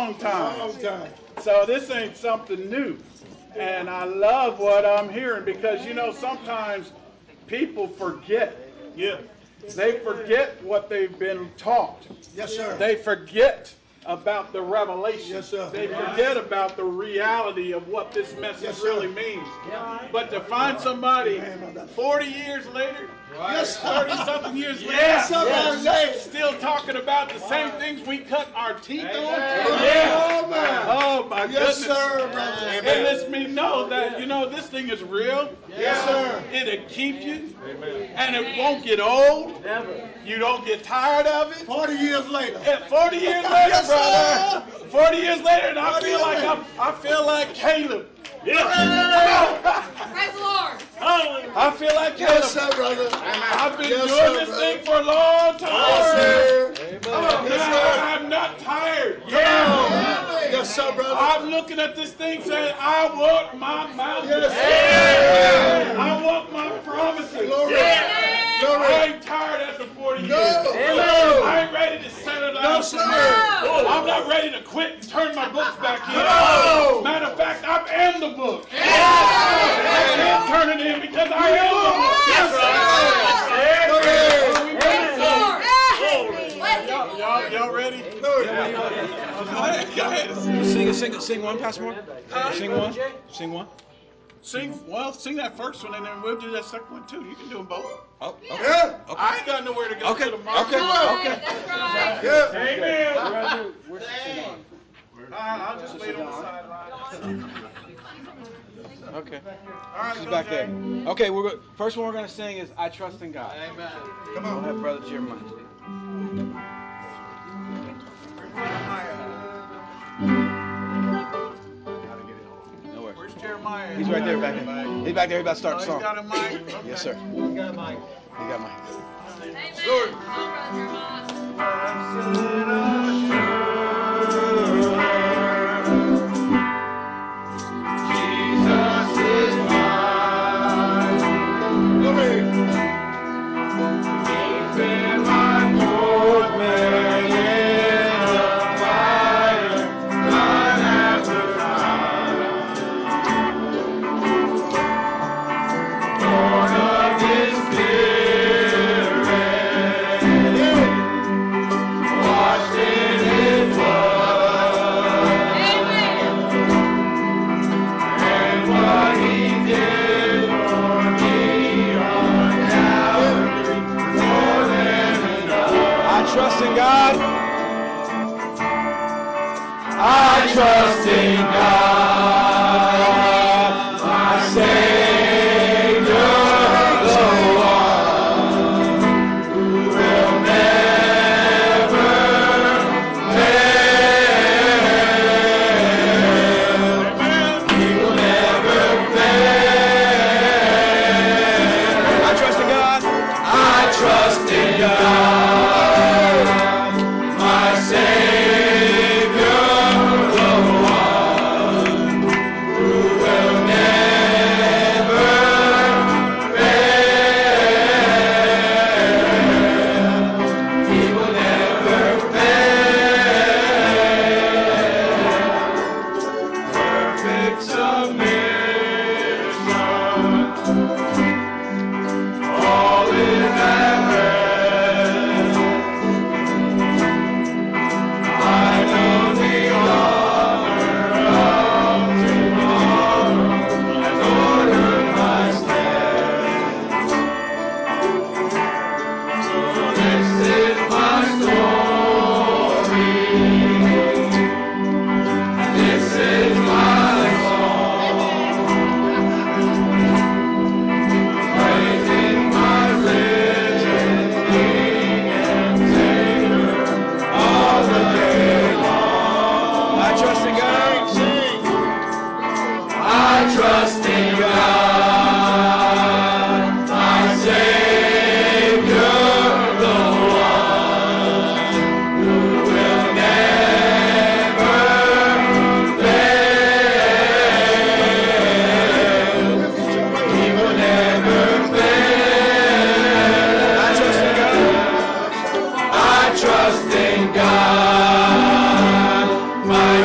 long time. So this ain't something new. And I love what I'm hearing because, you know, sometimes people forget. Yeah. They forget what they've been taught. Yes, sir. They forget about the revelation. Yes, sir. They forget about the reality of what this message really means. But to find somebody 40 years later, 30-something years later, still talking about the same things we cut our teeth on. Oh my goodness. Yes, sir, brother. It lets me know that, you know, this thing is real. Yes, sir. It'll keep you. And it won't get old. Never. You don't get tired of it. 40 years later. 40 years later, brother. 40 years later, and I feel like Caleb. Yeah. Praise the Lord. I feel like Caleb. Yes, sir, brother. I've been doing this thing for a long time. Yes, sir. I'm not tired. Yes, sir, brother. I'm looking at this thing saying, I want my mountain. Yes, sir. I want my promises. Glory. I ain't tired after 40 years. No. I ain't ready to settle down. No, sir. I'm not ready to quit and turn my books back in. No. Matter of fact, I am the book. I can't turn it in because I am the book. Y'all ready? Go ahead. Sing one, Pastor Moore. Sing one. Sing that first one, and then we'll do that second one too. You can do them both. Oh, okay. Yeah. I ain't got nowhere to go to tomorrow. Okay. Yeah. Amen. I'll just wait on the sideline. Okay. All right, She's back there. Okay, first one we're going to sing is I Trust in God. Amen. Come We'll on. have Brother Jeremiah. No worries. Where's Jeremiah? He's right there back there. He's back there. He's about to start the He's song. got a mic? Okay. Yes, sir. You got a mic. He got mine. Amen. Come on, Brother Jesus is mine. Glory. He's been my footman in the fire, time after time. Born of His Spirit, washed in His blood, and what He did for me on Calvary, more than enough. I trust in God. I trust in God, my Savior, the one who will never fail. He will never fail. I trust in God. I trust in God, my Savior, the one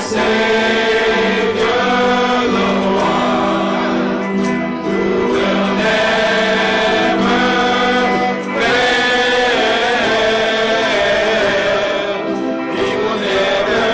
Savior, the one who will never fail. He will never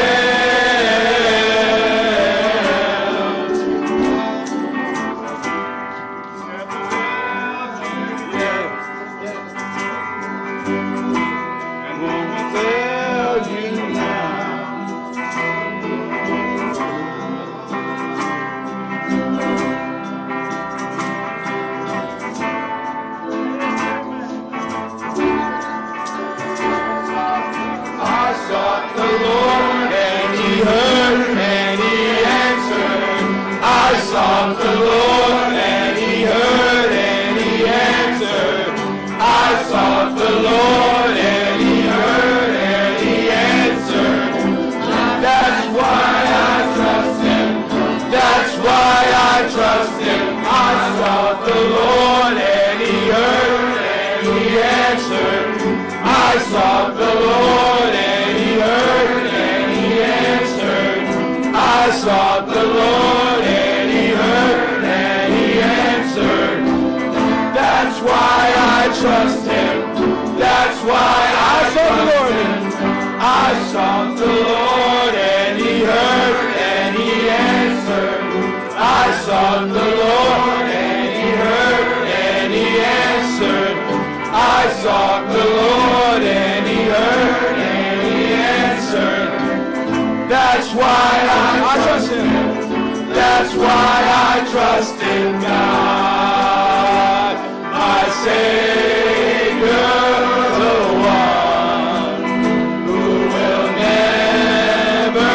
sought the Lord and he heard and he answered. I sought the Lord and he heard and he answered. That's why I trust him. That's why I trust him. I sought the Lord and he heard and he answered. I sought the Lord and he heard and he answered. I sought the Lord and he heard and he answered. That's why I trust him. That's why I sought the Lord. I sought the Lord and he heard and he answered. I sought the Lord and he heard and he answered. I sought the Lord and he heard and he answered. That's why I trust him. That's why I trust in God, my Savior, the one who will never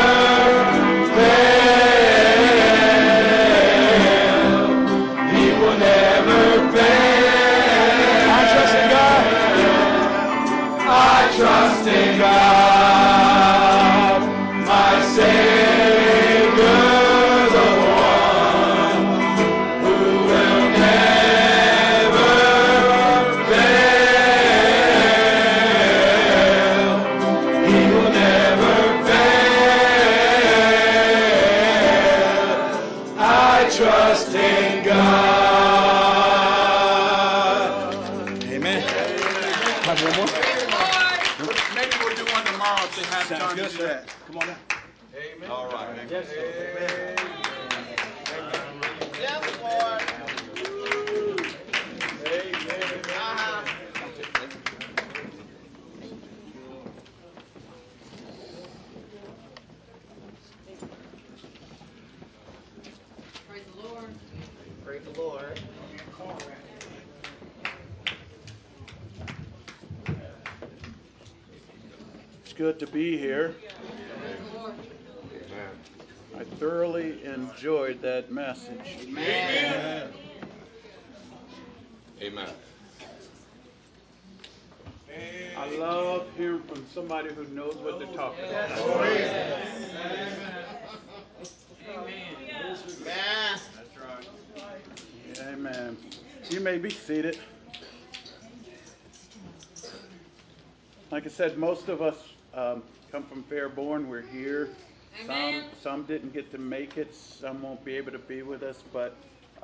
fail. He will never fail. I trust in God. I trust in God, my Savior, the one who will never fail. He will never fail. I trust in God. Amen. Have one more? Maybe we'll do one tomorrow if they have time to do that. Come on down. Amen. All right. Yes, Amen. Yes, Lord. Amen. Praise the Lord. Praise the Lord. It's good to be here. Praise the Lord. Amen. I thoroughly enjoyed that message. Amen. Amen. I love hearing from somebody who knows what they're talking about. Amen. That's right. Amen. You may be seated. Like I said, most of us come from Fairborn. We're here. Amen. Some didn't get to make it. Some won't be able to be with us, but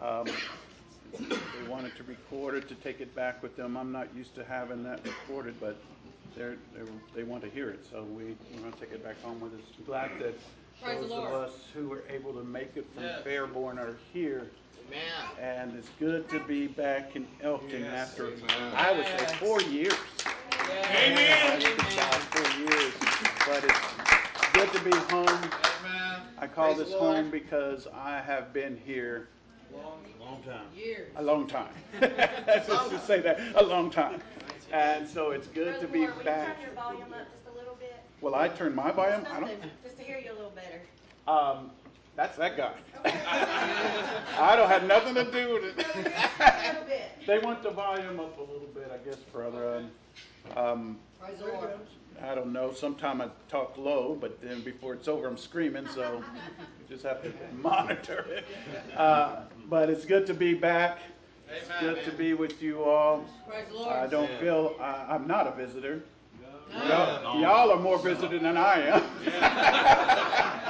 they wanted to record it to take it back with them. I'm not used to having that recorded, but they want to hear it, so we're going to take it back home with us. I'm glad that Praise the those of Lord. us who were able to make it from Fairborn are here. Amen. And it's good to be back in Elkton after, Amen. I would say, 4 years. Amen. 4 years. But it's good to be home. Amen. I call Praise this the Lord. home because I have been here Years. a long time. Let's just say that, a long time. And so it's good to be Will you back. turn your volume up just a little bit? Will I turn my volume? I Something, don't. just to hear you a little better. That's that guy. I don't have nothing to do with it. Just a little bit. They want the volume up a little bit, I guess, brother. Praise the Lord. I don't know. Sometimes I talk low, but then before it's over, I'm screaming. So you just have to monitor it. But it's good to be back. It's good to be with you all. Praise the Lord. I don't feel I'm not a visitor. No. Y'all are more visited than I am.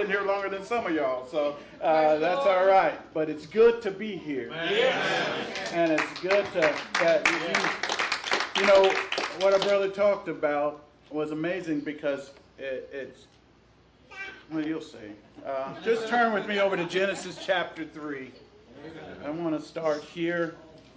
been here longer than some of y'all, so that's all right. But it's good to be here. And it's good that you know, what our brother talked about was amazing because it's, well, you'll see. Just turn with me over to Genesis chapter 3. I want to start here.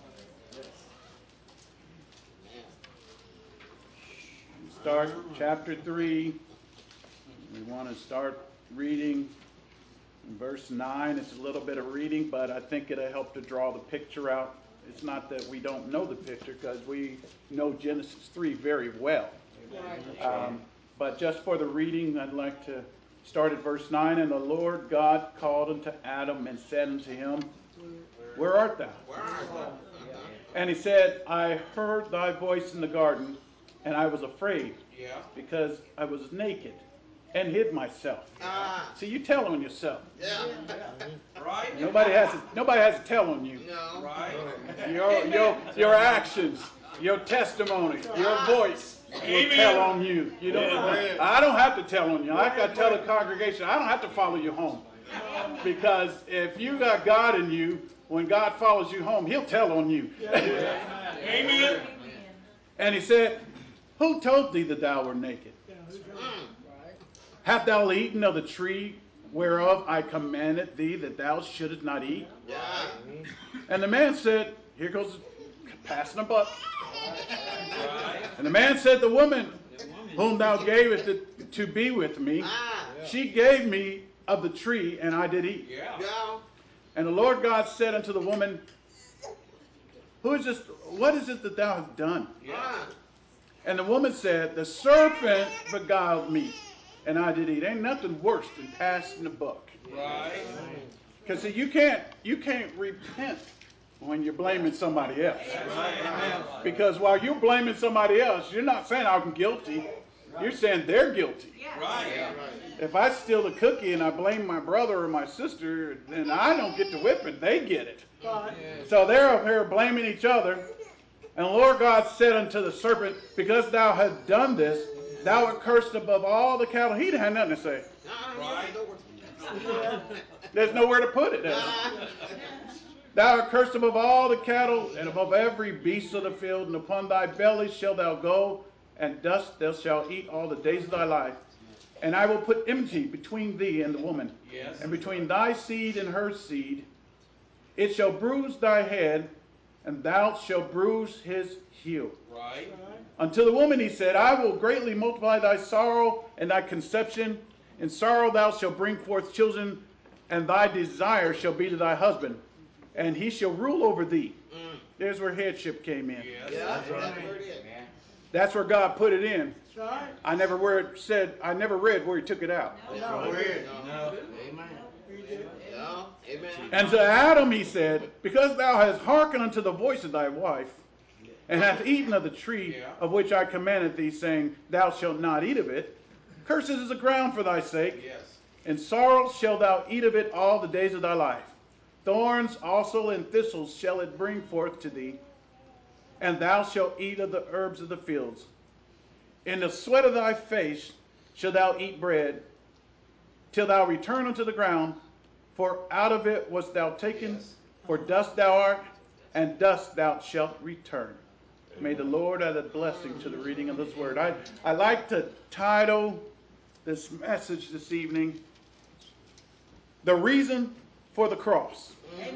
Start chapter 3. We want to start reading in verse 9. It's a little bit of reading, but I think it'll help to draw the picture out. It's not that we don't know the picture, because we know Genesis 3 very well. But just for the reading, I'd like to start at verse 9. And the Lord God called unto Adam and said unto him, Where art thou? And he said, I heard thy voice in the garden, and I was afraid, because I was naked and hid myself. See, you tell on yourself. Right? Nobody has to tell on you. No. Right? Your actions, your testimony, your voice will tell on you. You don't. I don't have to tell on you. Like I tell the congregation, I don't have to follow you home, because if you got God in you, when God follows you home, He'll tell on you. Amen. And he said, Who told thee that thou wert naked? Hast thou eaten of the tree whereof I commanded thee that thou shouldest not eat? And the man said, here goes passing a buck. And the man said, The woman whom thou gavest to be with me, she gave me of the tree, and I did eat. And the Lord God said unto the woman, What is it that thou hast done? And the woman said, The serpent beguiled me, and I did eat. Ain't nothing worse than passing the buck. Right. Because see, you can't repent when you're blaming somebody else. Because while you're blaming somebody else, you're not saying I'm guilty. You're saying they're guilty. Right. If I steal a cookie and I blame my brother or my sister, then I don't get the whipping. They get it. So they're up here blaming each other. And the Lord God said unto the serpent, Because thou hast done this, thou art cursed above all the cattle. He had nothing to say. There's nowhere to put it. Thou art cursed above all the cattle, and above every beast of the field, and upon thy belly shalt thou go, and dust thou shalt eat all the days of thy life. And I will put enmity between thee and the woman, and between thy seed and her seed. It shall bruise thy head, and thou shalt bruise his heel. Right. Unto the woman he said, I will greatly multiply thy sorrow and thy conception. In sorrow thou shalt bring forth children, and thy desire shall be to thy husband, and he shall rule over thee. There's where headship came in. That's where God put it in. I never read where he took it out. And to Adam he said, Because thou hast hearkened unto the voice of thy wife, and hast eaten of the tree of which I commanded thee, saying, Thou shalt not eat of it, cursed is the ground for thy sake. In sorrow shalt thou eat of it all the days of thy life. Thorns also and thistles shall it bring forth to thee, and thou shalt eat of the herbs of the fields. In the sweat of thy face shalt thou eat bread, till thou return unto the ground, for out of it wast thou taken, for dust thou art, and dust thou shalt return. May the Lord add a blessing to the reading of this word. I like to title this message this evening, The Reason for the Cross.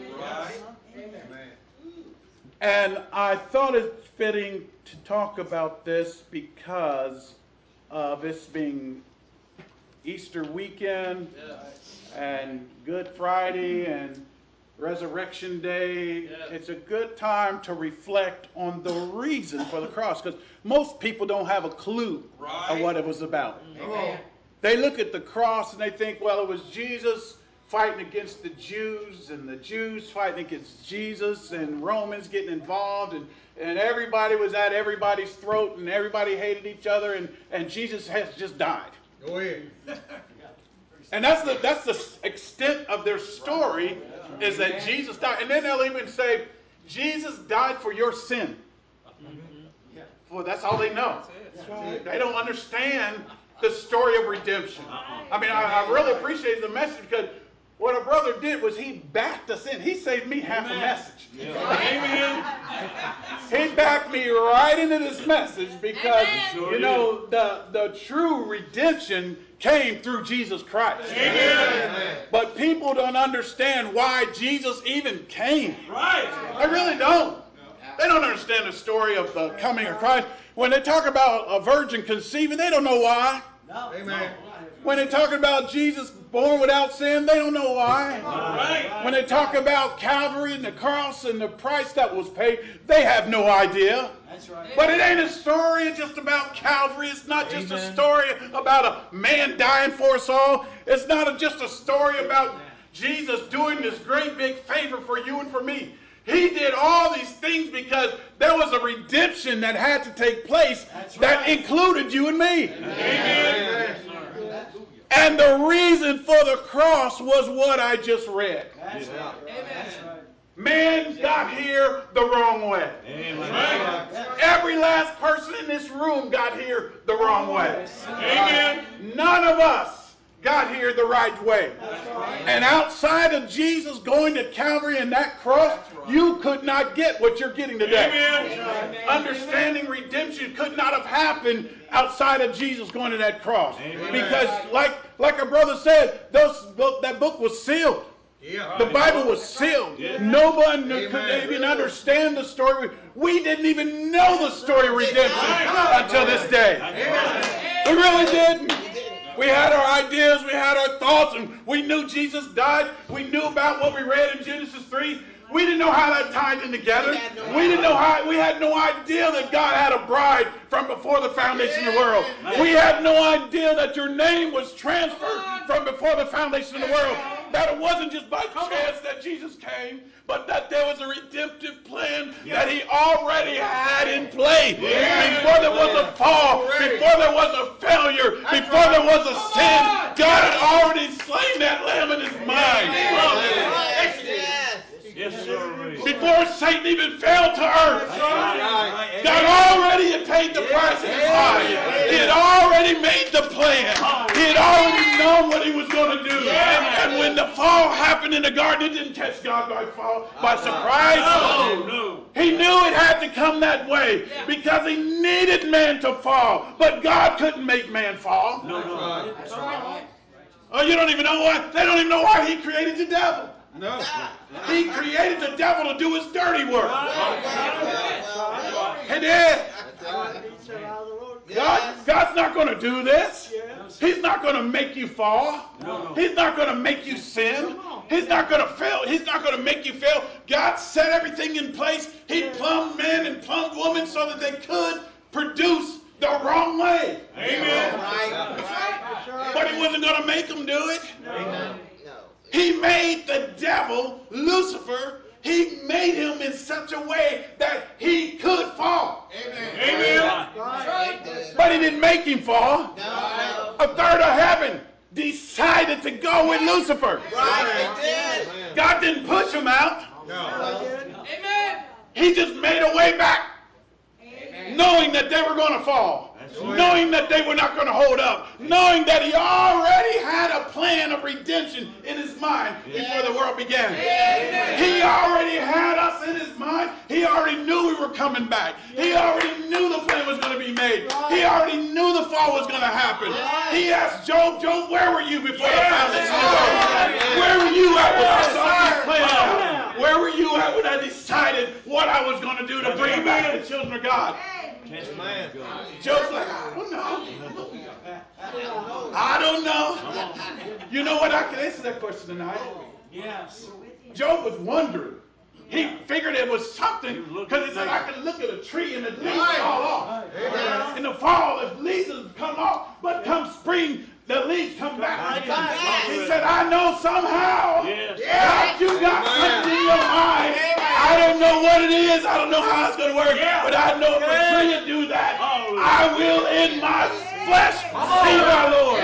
And I thought it fitting to talk about this because of this being Easter weekend and Good Friday and Resurrection Day. It's a good time to reflect on the reason for the cross, because most people don't have a clue of what it was about. They look at the cross and they think, well, it was Jesus fighting against the Jews, and the Jews fighting against Jesus, and Romans getting involved, and everybody was at everybody's throat, and everybody hated each other, and Jesus has just died. Go ahead. And that's the extent of their story, is that Jesus died. And then they'll even say, Jesus died for your sin. Well, that's all they know. They don't understand the story of redemption. I mean, I really appreciate the message because what a brother did was he backed us in. He saved me half a message. Amen. He backed me right into this message because, you know, the true redemption came through Jesus Christ. Amen. But people don't understand why Jesus even came. Right. They really don't. They don't understand the story of the coming of Christ. When they talk about a virgin conceiving, they don't know why. Amen. When they talk about Jesus born without sin, they don't know why. Right. When they talk about Calvary and the cross and the price that was paid, they have no idea. That's right. But it ain't a story just about Calvary. It's not just a story about a man dying for us all. It's not just a story about Jesus doing this great big favor for you and for me. He did all these things because there was a redemption that had to take place that included you and me. Amen. And the reason for the cross was what I just read. That's right. That's right. Man got here the wrong way. Amen. Every last person in this room got here the wrong way. Amen. None of us got here the right way. And outside of Jesus going to Calvary and that cross, you could not get what you're getting today. Amen. Understanding redemption could not have happened outside of Jesus going to that cross. Because like our brother said, that book was sealed. The Bible was sealed. No one could even understand the story. We didn't even know the story of redemption until this day. We really didn't. We had our ideas, we had our thoughts, and we knew Jesus died. We knew about what we read in Genesis 3. We didn't know how that tied in together. We didn't know how. We had no idea that God had a bride from before the foundation of the world. We had no idea that your name was transferred from before the foundation of the world. That it wasn't just by chance that Jesus came, but that there was a redemptive plan that he already had in place. Before there was a fall, before there was a failure, before there was a sin, God had already slain that lamb in his mind. Yes, sir. Before Satan even fell to earth, God already had paid the price in his mind. He had already made the plan. He had already known what he was going to do. And when the fall happened in the garden, it didn't catch God by surprise. No. He knew it had to come that way because he needed man to fall. But God couldn't make man fall. No. Oh, you don't even know why? They don't even know why he created the devil. No. He created the devil to do his dirty work. He did. God's not going to do this. He's not going to make you fall. He's not going to make you sin. He's not going to fail. He's not going to make you fail. God set everything in place. He plumbed men and plumbed women so that they could produce the wrong way. Amen. But he wasn't going to make them do it. He made the devil, Lucifer, he made him in such a way that he could fall. Amen. But he didn't make him fall. A third of heaven decided to go with Lucifer. God didn't push him out. He just made a way back, knowing that they were going to fall. Knowing that they were not going to hold up. Knowing that he already had a plan of redemption in his mind before the world began. He already had us in his mind. He already knew we were coming back. He already knew the plan was going to be made. He already knew the fall was going to happen. He asked Job, where were you before the foundation of the world? Where were you at when I saw this plan out? Where were you at when I decided what I was going to do to bring back the children of God? Job's like, I don't know. You know what? I can answer that question tonight. Yes. Job was wondering. He figured it was something because he said, I can look at a tree and the leaves fall off. In the fall, the leaves come off, but come spring, the leaves come back. He said, I know somehow that you got something in your mind. I don't know what it is. I don't know how it's going to work. But I know if a tree will do that, I will in my flesh see my Lord.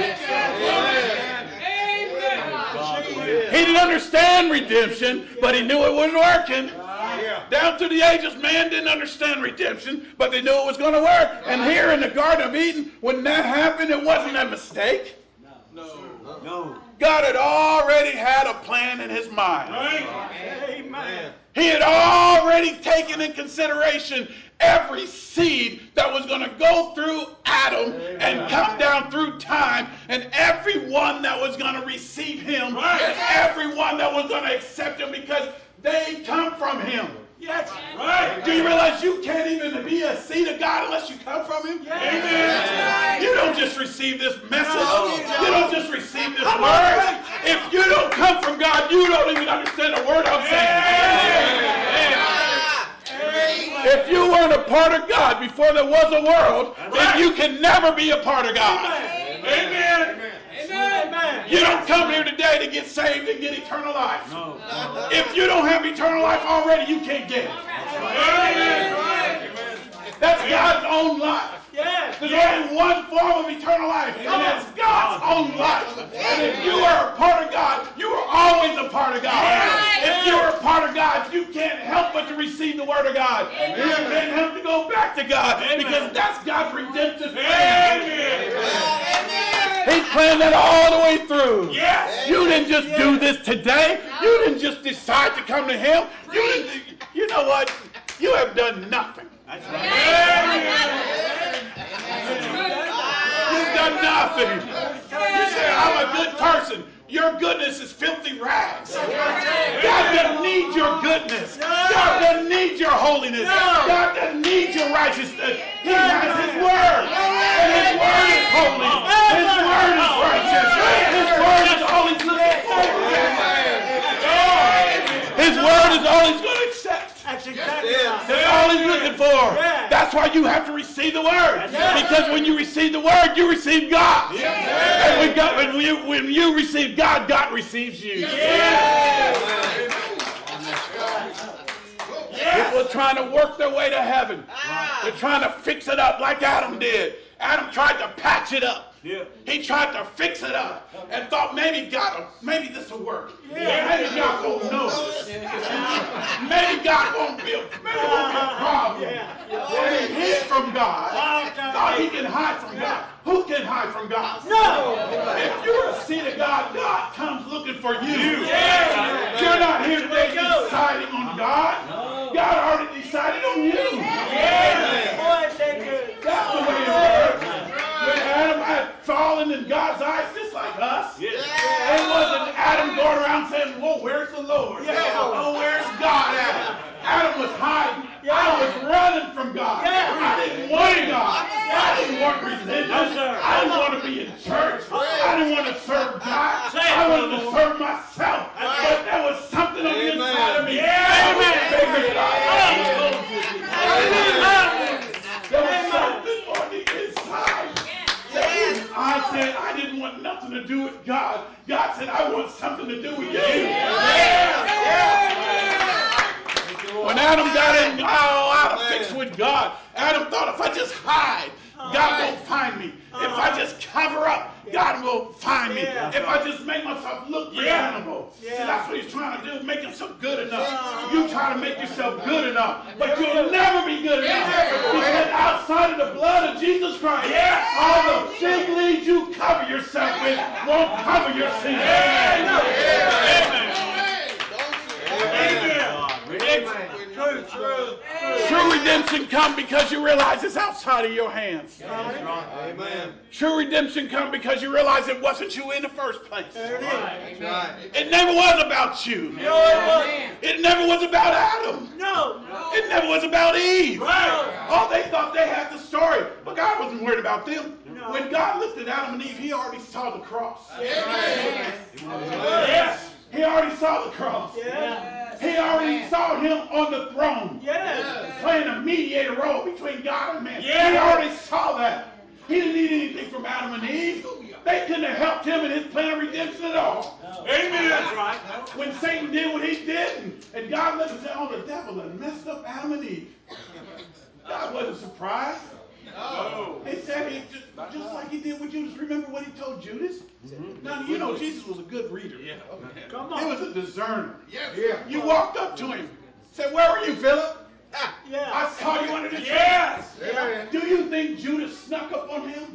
He didn't understand redemption, but he knew it was working. Down through the ages, man didn't understand redemption, but they knew it was going to work. And here in the Garden of Eden, when that happened, it wasn't a mistake. No. God had already had a plan in his mind. Amen. He had already taken in consideration every seed that was going to go through Adam and come down through time, and everyone that was going to receive him, and everyone that was going to accept him because they come from him. Yes. Right. Do you realize you can't even be a seed of God unless you come from him? Amen. You don't just receive this message. No. You don't just receive this word. If you don't come from God, you don't even understand a word I'm saying. If you weren't a part of God before there was a world, then you can never be a part of God. Amen. Amen. You don't come here today to get saved and get eternal life. No. If you don't have eternal life already, you can't get it. Amen. That's God's own life. There's only one form of eternal life, and that's God's own life. And if you are a part of God, you are always a part of God. If you are a part of God, you can't help but to receive the Word of God. You can't help to go back to God, because that's God's redemptive plan. He planned that all the way through. You didn't just do this today. You didn't just decide to come to Him. You know what? You have done nothing. You've done nothing. You say, I'm a good person. Your goodness is filthy rags. God doesn't need your goodness. God doesn't need your holiness. God doesn't need your righteousness. He has His Word. And His Word is holy. His Word is righteous. His Word is all He's looking for. His Word is all He's going to accept. That's exactly right. That's all He's looking for. That's why you have to receive the Word. Because when you receive the Word, you receive God. And when you receive God, God receives you. People are trying to work their way to heaven. They're trying to fix it up like Adam did. Adam tried to patch it up. He tried to fix it up and thought maybe this will work. Maybe God won't notice. Maybe God won't be a problem. When he hid from God, thought he can hide from God. Who can hide from God? No. If you're a seed of God, God comes looking for you. You're not here today deciding on God. God already decided on you. That's the way it works. When Adam had fallen in God's eyes, just like us, it wasn't Adam going around saying, "Well, where's the Lord? Oh, where's God at?" Adam was hiding. I was running from God. I didn't want God. I didn't want religion. I didn't want to be in church. I didn't want to serve God. I wanted to serve myself. But there was something on the inside of me that was bigger than There was something on the inside. I said I didn't want nothing to do with God. God said I want something to do with you. When Adam got out of fix with God, Adam thought if I just hide, God won't find me. If I just cover up, God will find me. If I just make myself look presentable. See, that's what he's trying to do, make himself good enough. You try to make yourself good enough, but you'll never be good enough. Because outside of the blood of Jesus Christ, all the fig leaves you cover yourself with won't cover your sin. True redemption comes because you realize it's outside of your hands. True redemption comes because you realize it wasn't you in the first place. It never was about you. It never was about Adam. It never was about Eve. Oh, they thought they had the story, but God wasn't worried about them. When God looked at Adam and Eve, He already saw the cross. He already saw the cross. He already saw Him on the throne, playing a mediator role between God and man. He already saw that. He didn't need anything from Adam and Eve. They couldn't have helped him in his plan of redemption at all. Amen. That's right. When Satan did what he did, and God looked and said, "Oh, the devil had messed up Adam and Eve." God wasn't surprised. No. He said he just like he did with Judas. Remember what he told Judas? Now, you know Jesus was a good reader. Come on. He was a discerner. You walked up to him. Said, where were you, Philip? Yeah. I saw you under the tree. Yes. Do you think Judas snuck up on him?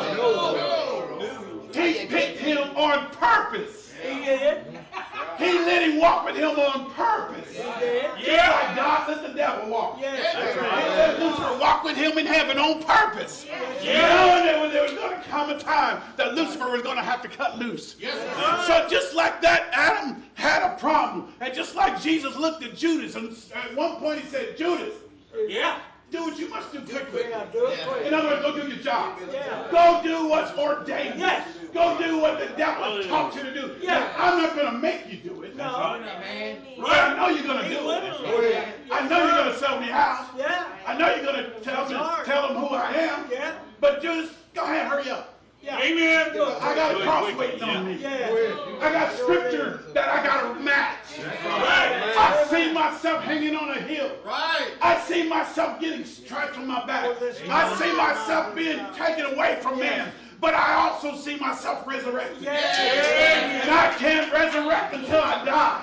No. He picked him on purpose. He did. He let him walk with him on purpose. He did. Just like God let the devil walk. Yes. He let Lucifer walk with him in heaven on purpose. Yeah. Knowing that there was going to come a time that Lucifer was going to have to cut loose. So just like that, Adam had a problem. And just like Jesus looked at Judas, and at one point he said, Judas, Yeah. do what you must do quickly. Yeah, do it quick. In other words, go do your job. Yeah. Go do what's ordained. Yes. Go do what the devil taught you to do. Yeah. Now, I'm not going to make you do it. No. But I know you're going to do it. I know you're going to sell me out. Yeah. I know you're going to tell them who I am. Yeah. But just go ahead, hurry up. Yeah. Amen. I got a cross waiting on me. Yeah. I got scripture that I got to match. Right. I see myself hanging on a hill. Right. I see myself getting stripes on my back. I see myself being taken away from man. But I also see myself resurrected. And I can't resurrect until I die.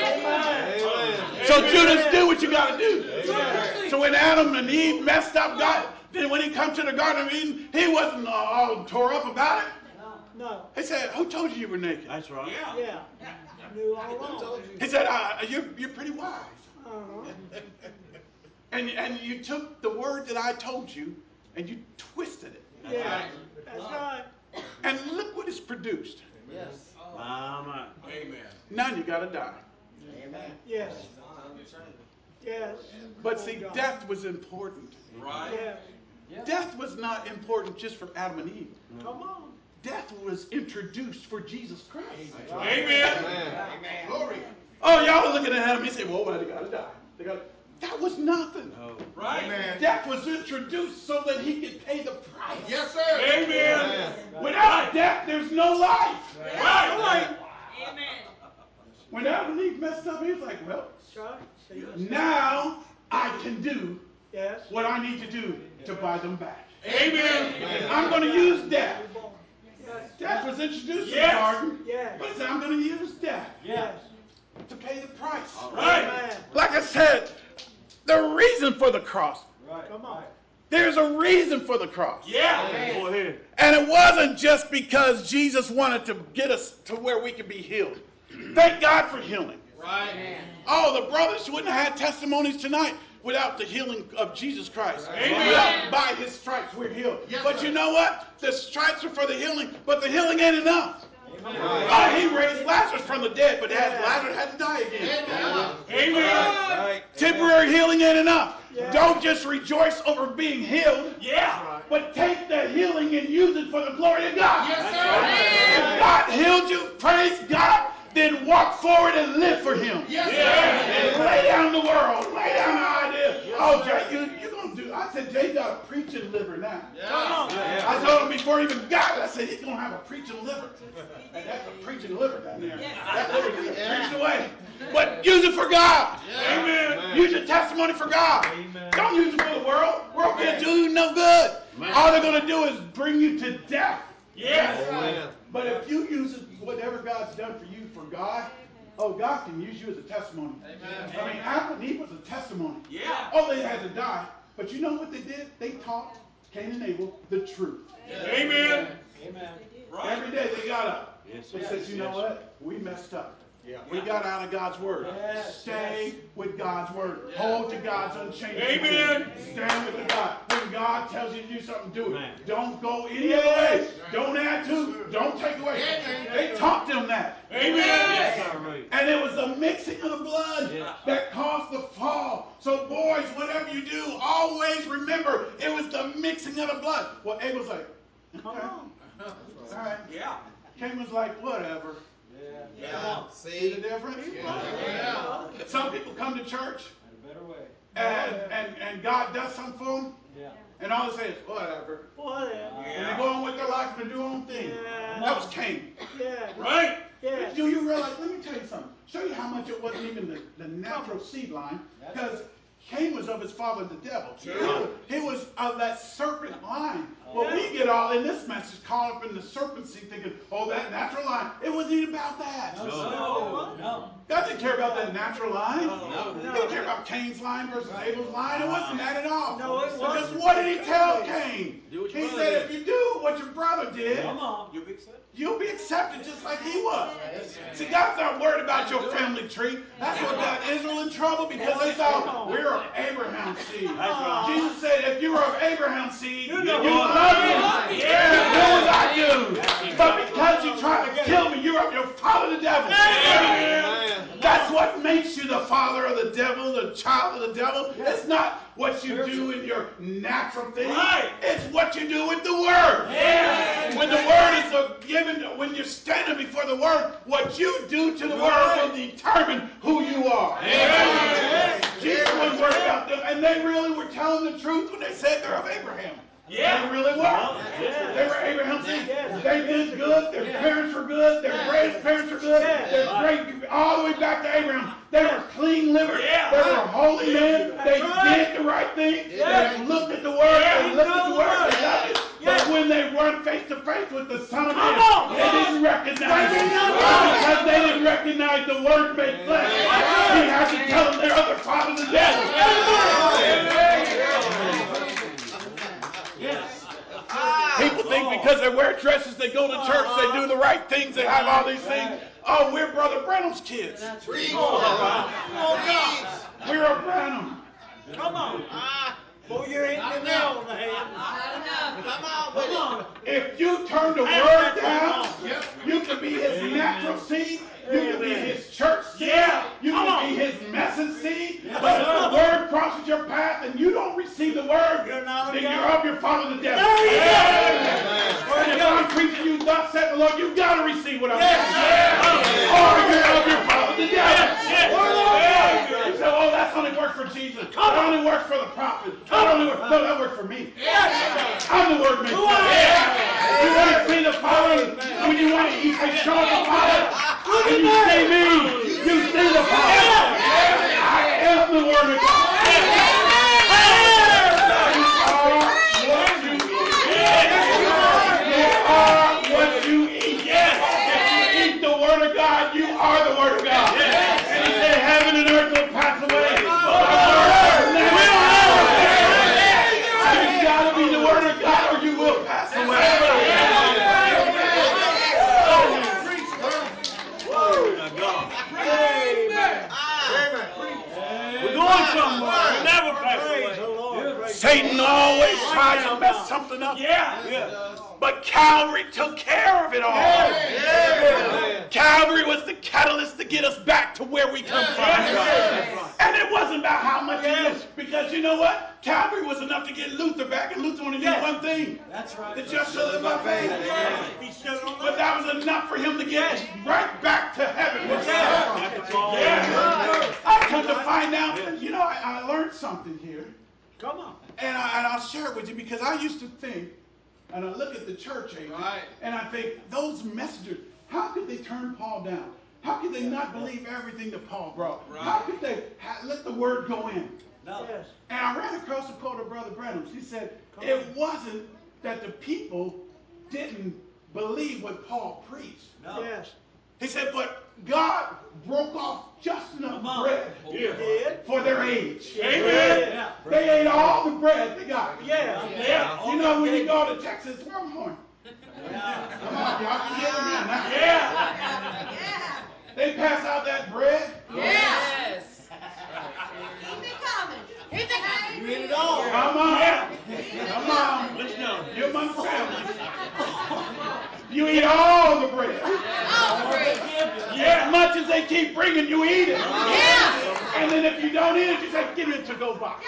Amen. So Judas, do what you got to do. So when Adam and Eve messed up, then when he come to the Garden of Eden, he wasn't all tore up about it. No. He said, who told you you were naked? That's right. Yeah. Yeah. Knew all along. He said, you're pretty wise. Uh-huh. And you took the word that I told you and you twisted it. Yeah. That's right. And look what it's produced. Yes. Mama. Amen. Now you got to die. Amen. Yes. Yes. But see, death was important. Right. Yes. Death was not important just for Adam and Eve. Come on. Death was introduced for Jesus Christ. Amen. Amen. Glory. Oh, y'all are looking at Adam and say, well, they got to die. That was nothing. Right. Amen. Death was introduced so that he could pay the price. Yes, sir. Amen. Without death, there's no life. Right. Amen. When Adam and Eve messed up, he was like, well, That's right. See? now I can do Yes. what I need to do to buy them back. Amen. I'm going to use death. Yes. Death was introduced in the Yes. garden, Yes. but he said, I'm going to use death Yes. to pay the price. Right. Amen. Like I said, the reason for the cross, Come on. there's a reason for the cross. Yeah. Go ahead. And it wasn't just because Jesus wanted to get us to where we could be healed. Thank God for healing. Right. Oh, the brothers wouldn't have had testimonies tonight without the healing of Jesus Christ. Amen. By his stripes we're healed. Yes, But sir. you know what? The stripes are for the healing, but the healing ain't enough. Oh, he raised Lazarus from the dead, but Lazarus had to die again. Amen. Right. Temporary healing ain't enough. Don't just rejoice over being healed, Yeah. but take the healing and use it for the glory of God. Yes, sir. If God healed you, praise God, then walk forward and live for him. Yes, Yeah. sir. Lay down the world. Lay down the idea. Oh, Jay, you're going to do. I said, Jay got a preaching liver now. Come on. I told him before he even got it, I said, he's going to have a preaching liver. And that's a preaching liver down there. That liver can preach away. But use it for God. Amen. Use your testimony for God. Don't use it for the world. World can't do you no good. All they're going to do is bring you to death. Yes. But if you use it, whatever God's done for you for God, oh, God can use you as a testimony. I mean, Adam and Eve was a testimony. Yeah. Oh, they had to die. But you know what they did? They taught Cain and Abel the truth. Amen. Right. Every day they got up. Yes, They yes, said, you know yes. what? We messed up. Yeah. We got out of God's word. Yes, Stay with God's word. Hold to God's unchanging Amen. word. Stand with the God. When God tells you to do something, do it. Amen. Don't go any other way. Don't add to. Don't take away. They taught them that. Amen. Yes, sir, right. And it was the mixing of the blood Yeah. that caused the fall. So boys, whatever you do, always remember it was the mixing of the blood. Well, Abel's like, okay. All right. Yeah. Cain was like, whatever. Yeah. See See? the difference? Yeah. Some people come to church A better way. and God does something for them, Yeah. and all they say is, whatever. Whatever. And they go on with their life and do their own thing. Yeah. That was Cain. Yeah. Right. Yes. Do you realize, let me tell you something. Show you how much it wasn't even the natural seed line. Because Cain was of his father the devil. He was of that serpent line. But we get all in this message caught up in the serpent seed thinking, oh, that natural line. It wasn't even about that. No. God didn't care about that natural line. He didn't care about Cain's line versus Abel's line. It wasn't that at all. No, it wasn't. Because what did he tell Cain? Do what your He brother said, did. if you do what your brother did, Come on. You'll be accepted. you'll be accepted just like he was. See, God's not worried about your family tree. That's what got Israel in trouble because they thought we're of Abraham's seed. Jesus said, if you were of Abraham's seed, you would love me. You do as I do. But because you tried to kill me, you're of your father the devil. That's what makes you the father of the devil, the child of the devil. It's not what you do in your natural thing. It's what you do with the Word. When the Word is given, when you're standing before the Word, what you do to the Word will determine who you are. Jesus wasn't worried about them, and they really were telling the truth when they said they're of Abraham. They really were. They were Abraham's seed. They did good. Their parents were good. Their grandparents were good. Their great, all the way back to Abraham. They were clean livers. They were holy men. They did the right thing. They looked at the Word. They looked at the Word. They loved it. But when they weren't face to face with the Son of Man, they didn't recognize Him. Because they didn't recognize the Word made flesh. He had to tell them they're other fathers and People think because they wear dresses, they go to church, they do the right things, they have all these things. Oh, we're Brother Branham's kids. We're a Branham. Come on. Boy, you're hitting the nail on the head. Come on. If you turn the Word down, you can be His natural seed. You can be His church seed. You can be His message seed. But if the Word crosses your path and you don't receive the Word, then you're of your father the devil. And if I'm preaching you, thus said the Lord, you got to receive what I'm saying. Or you're of your father the devil. You say, oh, that's only works for Jesus. That only works for the prophet. No, that works for me. I'm the Word made flesh. You want to see the Father? When you want to show the Father, when you see me, you see the Father. I am the Word of God. You are what you eat. If you eat the Word of God, you are the Word of God. And He said, heaven and earth will pass away. You've got to be the Word of God or you will pass away. We're going somewhere. We'll never pass away. Satan always tries to mess something up. But Calvary took care of it all. Calvary was the catalyst to get us back to where we come from. And it wasn't about how much it is. Because you know what? Calvary was enough to get Luther back. And Luther only did one thing. That's right. The just shall live by faith. But that was enough for him to get right back to heaven. I come to find out, I learned something here. Come on. And I'll share it with you because I used to think, and I look at the church age, and I think, those messengers, how could they turn Paul down? How could they not believe everything that Paul brought? How could they let the Word go in? No. Yes. And I ran across a quote of Brother Branham's. He said, it wasn't that the people didn't believe what Paul preached. No. Yes. He said, but God broke off just enough bread for their age. Amen. Yeah. They ate all the bread they got. Yeah. You know, when you go to Texas, where am I going? Come on, y'all can get them in now. Yeah. They pass out that bread. Yes. Keep it coming. Keep it coming. You eat it all. Come on. Come on. You're my family. You eat all the bread. As much as they keep bringing, you eat it. And then if you don't eat it, you say, give me a to-go box.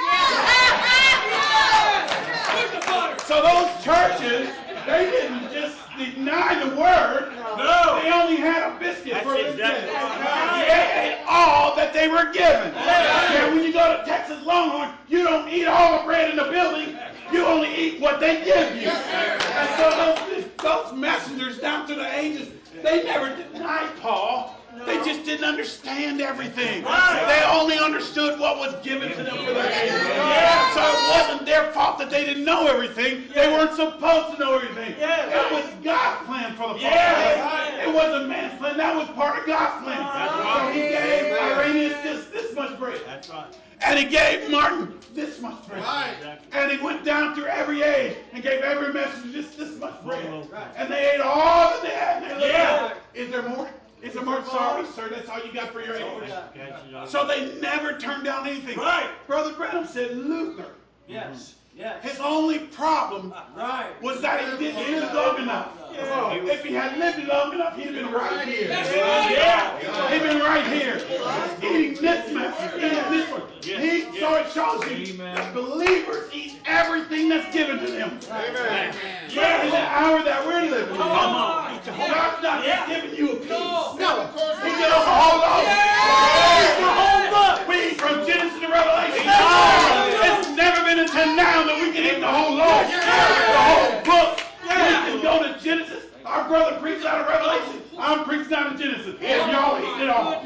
So those churches, they didn't just deny the Word. No. They only had a biscuit for this day. They ate all that they were given. And when you go to Texas Longhorn, you don't eat all the bread in the building. You only eat what they give you. And so those messengers down through the ages, they never denied Paul. They just didn't understand everything. They only understood what was given to them for their age. So it wasn't their fault that they didn't know everything. They weren't supposed to know everything. It was God's plan for the fall. It wasn't man's plan. That was part of God's plan. So he gave Irenaeus this much bread. That's right. And he gave Martin this much bread. And he went down through every age and gave every messenger this much bread. And they ate all that they had. And they looked up. Is there more? Is there more? Sorry, sir, that's all you got for your age. So they never turned down anything. Right. Brother Branham said Luther. Yes. His only problem was that he didn't live long enough. If he had lived long enough, he'd have been right here. He'd been right here. Eating this mess, eating this one. So it shows you that believers eat everything that's given to them. Amen. In the hour that we're living in, God's not just giving you a piece. No. He gives us a whole loaf. The whole book. We eat from Genesis to Revelation. It's never been until now that we can eat the whole loaf. The whole book. We can go to Genesis. Our brother preached out of Revelation. I'm preaching out of Genesis. And y'all eat it all.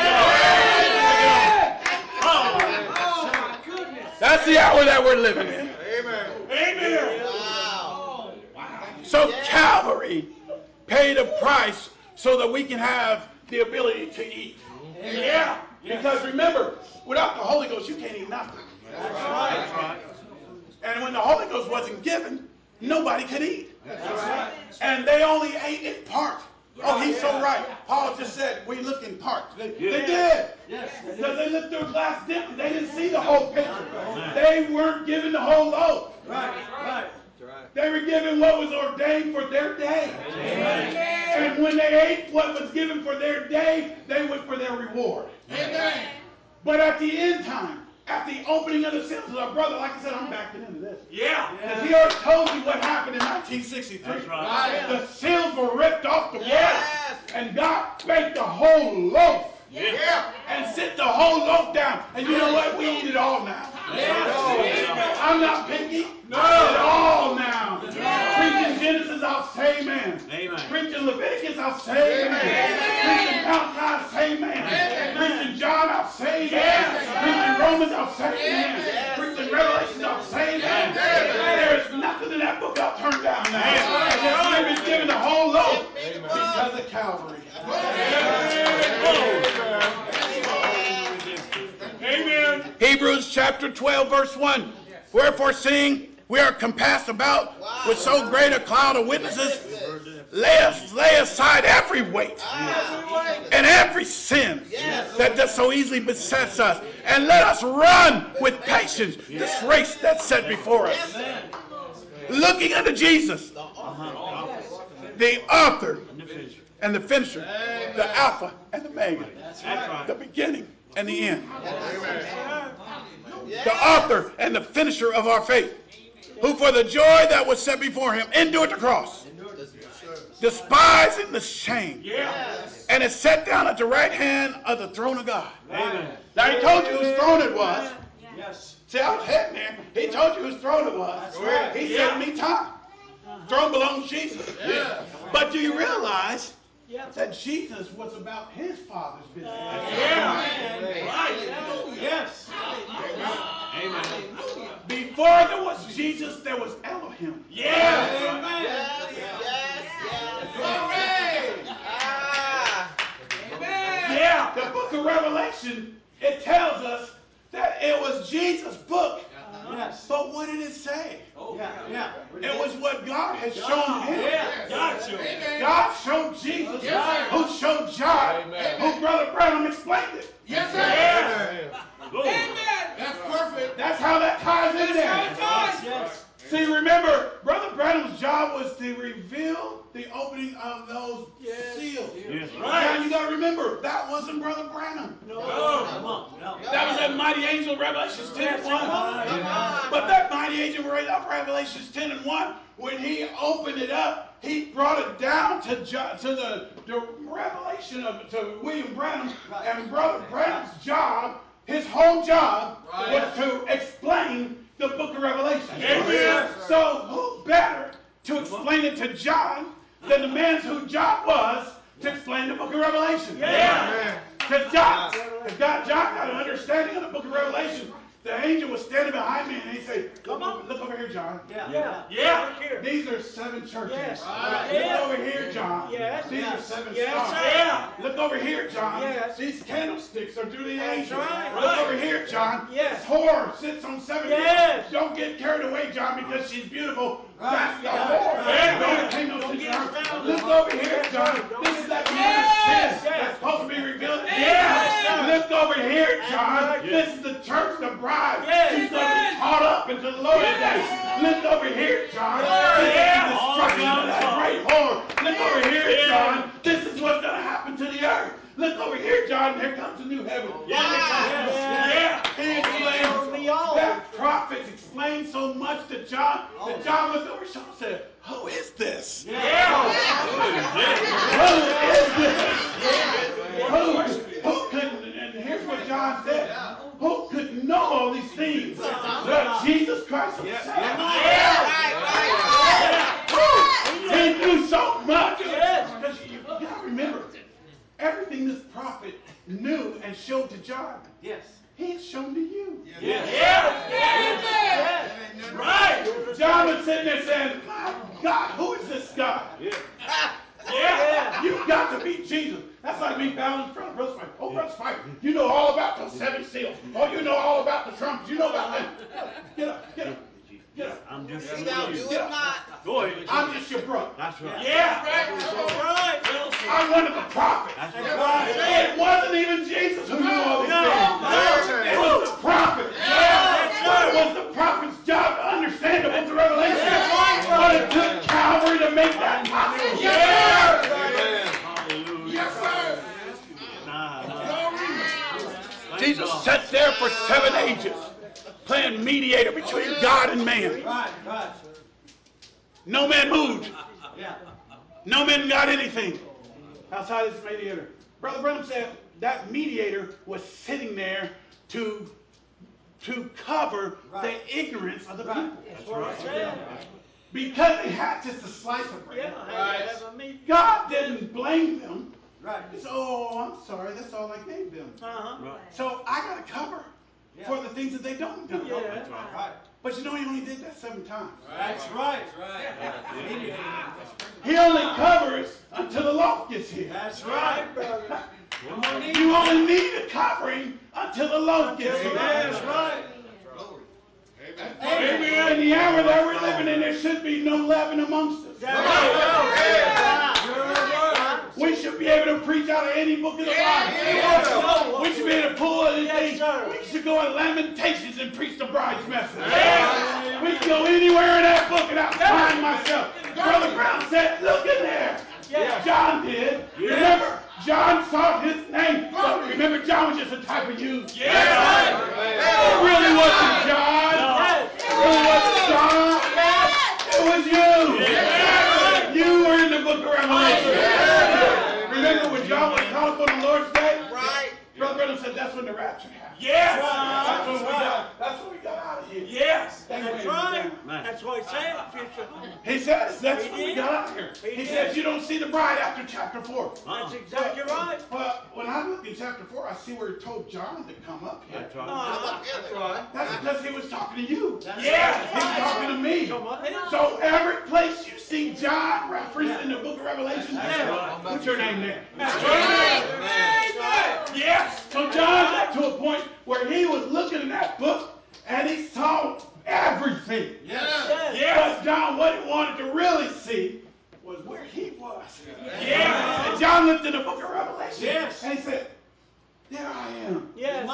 That's the hour that we're living in. Amen. Wow. So Calvary paid a price so that we can have the ability to eat. Yeah. Because remember, without the Holy Ghost, you can't eat nothing. That's right. And when the Holy Ghost wasn't given, nobody could eat. That's right. And they only ate in part. Oh, he's so right. Paul just said, we look in part. They did. Because they looked through a glass dimly. They didn't see the whole picture. They weren't given the whole loaf. Right. They were given what was ordained for their day. And when they ate what was given for their day, they went for their reward. Amen. But at the end time, at the opening of the seals, our brother, like I said, I'm backing into this. Because he already told you what happened in 1963. That's right. The seals were ripped off the word. And God baked the whole loaf. And sit the whole loaf down. And you know what? We eat it all now. I'm not picky. It all now. Preaching Genesis, I'll say amen. Preaching Leviticus, I'll say amen. Preaching Malachi, I'll say amen. Preaching John, I'll say amen. Preaching Romans, I'll say amen. Preaching Revelation, I'll say amen. There's nothing in that book I'll turn down now. I've been given the whole loaf because of Calvary. Amen. Hebrews chapter 12, verse 1. Wherefore, seeing we are compassed about with so great a cloud of witnesses, lay aside every weight and every sin that does so easily besets us, and let us run with patience this race that's set before us. Looking unto Jesus, the author and the finisher, the Alpha and the Omega, the beginning and the end. The author and the finisher of our faith, who for the joy that was set before him endured the cross, despising the shame, and is set down at the right hand of the throne of God. Now he told you whose throne it was. See, I was head man. He told you whose throne it was. He said me time. Throne belongs to Jesus. But do you realize that Jesus was about his Father's business? Yes. Amen. Before there was Jesus, there was Elohim. Yes. Yeah. The book of Revelation, it tells us that it was Jesus' book. But what did it say? It was what God had shown him. God showed Jesus, who showed John, who Brother Branham explained it. Yes, sir. Amen. That's perfect. That's how that ties in there. See, remember, Brother Branham's job was to reveal the opening of those seals. Now you got to remember, that wasn't Brother Branham. No. That was that mighty angel of Revelations 10:1. But that mighty angel of Revelations 10:1, when he opened it up, he brought it down to the revelation to William Branham, and Brother Branham's job, his whole job, was to explain the book of Revelation. So who better to explain it to John than the man whose job was to explain the book of Revelation. Yeah. Because John got an understanding of the book of Revelation. The angel was standing behind me and he said, "Come on, look over here, John." Yeah. These are 7 churches. Yes. Look over here, John. Yes. These are 7 Yes, stars. sir. Yeah. Look over here, John. Yes. These candlesticks are through the That's angels. right. Look over here, John. Yes. This whore sits on 7 Yes. Don't get carried away, John, because she's beautiful. That's the Yeah. whore. Yeah. Don't pay no Don't attention get to her. around. Look over here, Yes, John. sir. Don't This get is that around. man of Yes. sin that's supposed to be revealed. Yes, sir. Look over here, John. right. This is the church, the bride. Yes. She's going to be caught up into the Lord's day. Look over here, John. This is the destruction of that great whore. Look over here, John. This is what's going to happen to the earth. Look over here, John. Here comes a new heaven. Yeah. He explains, that prophet explained so much to John that John looked over his shoulder and said, "Who is this? Yeah. Who is this? Who could," and here's what John said, "who could know all these things but Jesus Christ himself?" He knew so much. Because you got to remember, everything this prophet knew and showed to John, he had shown to you. Right. John was sitting there saying, "My God, who is this guy?" You got to be Jesus. That's like me bowing in front of Brother Spike. "Oh, Brother Spike, you know all about those 7 seals. Oh, you know all about the trumpets. You know about that." Get up. Get up. I'm just See now, do it not. Go ahead. I'm just your brother. That's right. Yeah. I'm one of the prophets. That's right. It wasn't even Jesus who knew all these things. It was the prophet. But it was the prophet's job to understand the book of Revelation. But it took Calvary to make that possible. Yes, sir. Jesus sat there for 7 ages, playing mediator between God and man. No man moved. No man got anything outside this mediator. Brother Branham said that mediator was sitting there to cover the ignorance of the people. Because they had just a slice of bread. God didn't blame them. He said, "Oh, I'm sorry, that's all I gave them." So I got to cover for the things that they don't do. But you know, he only did that 7 times. That's right. He only covers until the law gets here. That's right, brother. You only need a covering until the law gets here. That's right. In the hour that we're living in, there should be no leaven amongst us. We should be able to preach out of any book of the Bible. We should be able to pull anything. We should go in Lamentations and preach the bride's message. We can go anywhere in that book and I'll find myself. Brother Brown said, "Look in there." John did. Remember, John saw his name. But remember, John was just a type of you. It really wasn't John. It really wasn't John. It was you. You were in the book of Revelation. Remember when John was caught up on the Lord's day? Brother Branham said that's when the rapture happened. That's when we got out of here. That's right. That's what he said. Future. He says that's when we got out of here. He says you don't see the bride after chapter 4. That's exactly right. But when I look in chapter 4, I see where he told John to come up here. That's right. That's because he was talking to you. Yes. He's talking to me. So every place you see John referenced in the book of Revelation, put your name there. Yes. So John got to a point where he was looking in that book and he saw everything. But John, what he wanted to really see was where he was. And John looked in the book of Revelation and he said, "There I am.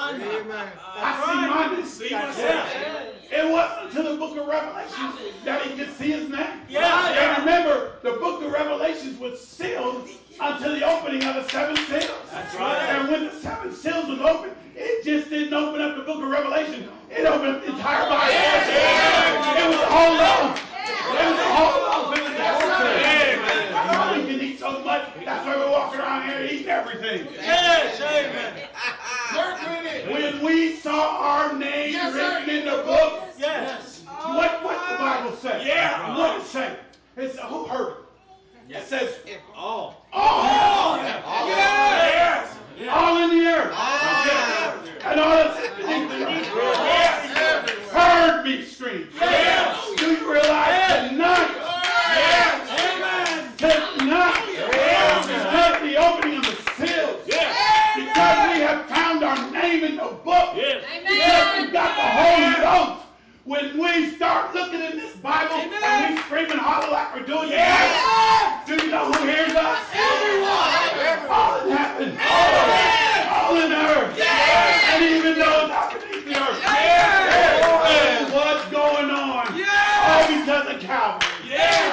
I see my name." It wasn't until the book of Revelation that he could see his name. And remember, the book of Revelations was sealed until the opening of the 7 seals. That's right. And when the 7 seals was opened, it just didn't open up the book of Revelation. It opened up the entire Bible. It was a whole loaf. It was a whole loaf. It was everything. That's why we can eat so much. That's why we're walking around here eating everything. When we saw our name written in the book, what the Bible say? What it say? It's who heard it? It says, All. all. Yes. All in the earth. And all that's beneath the earth. Heard me scream. Do you realize tonight? Tonight. Because the opening of the seals. Because we have found our name in the book. Because we got the Holy Ghost. When we start looking in this Bible and we scream and holler like we're doing tonight, do you know who hears us? All in heaven. All in earth. And even those out beneath the earth. Oh, what's going on? All because of Calvary.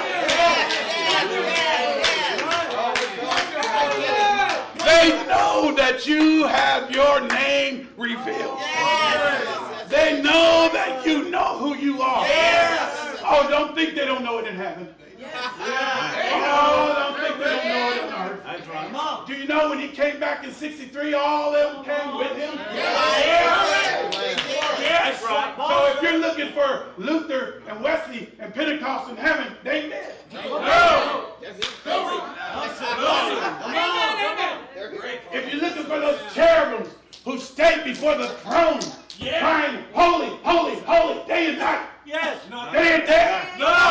They know that you have your name revealed. They know that you know who you are. Oh, don't think they don't know it in heaven. Oh, don't think they don't know it on earth. Do you know when he came back in 63, all of them came with him? That's right. So if you're looking for Luther and Wesley and Pentecost in heaven, they dead. If you're looking for those cherubims who stayed before the throne, crying, holy, holy, holy, day and night. They ain't there.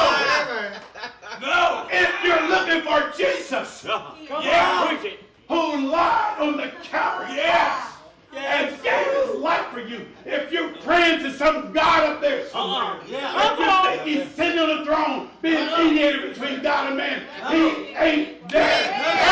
No. If you're looking for Jesus, who lied on the Calvary, and gave his life for you. If you're praying to some God up there somewhere, if you think he's sitting on the throne, being mediator between God and man, he ain't there.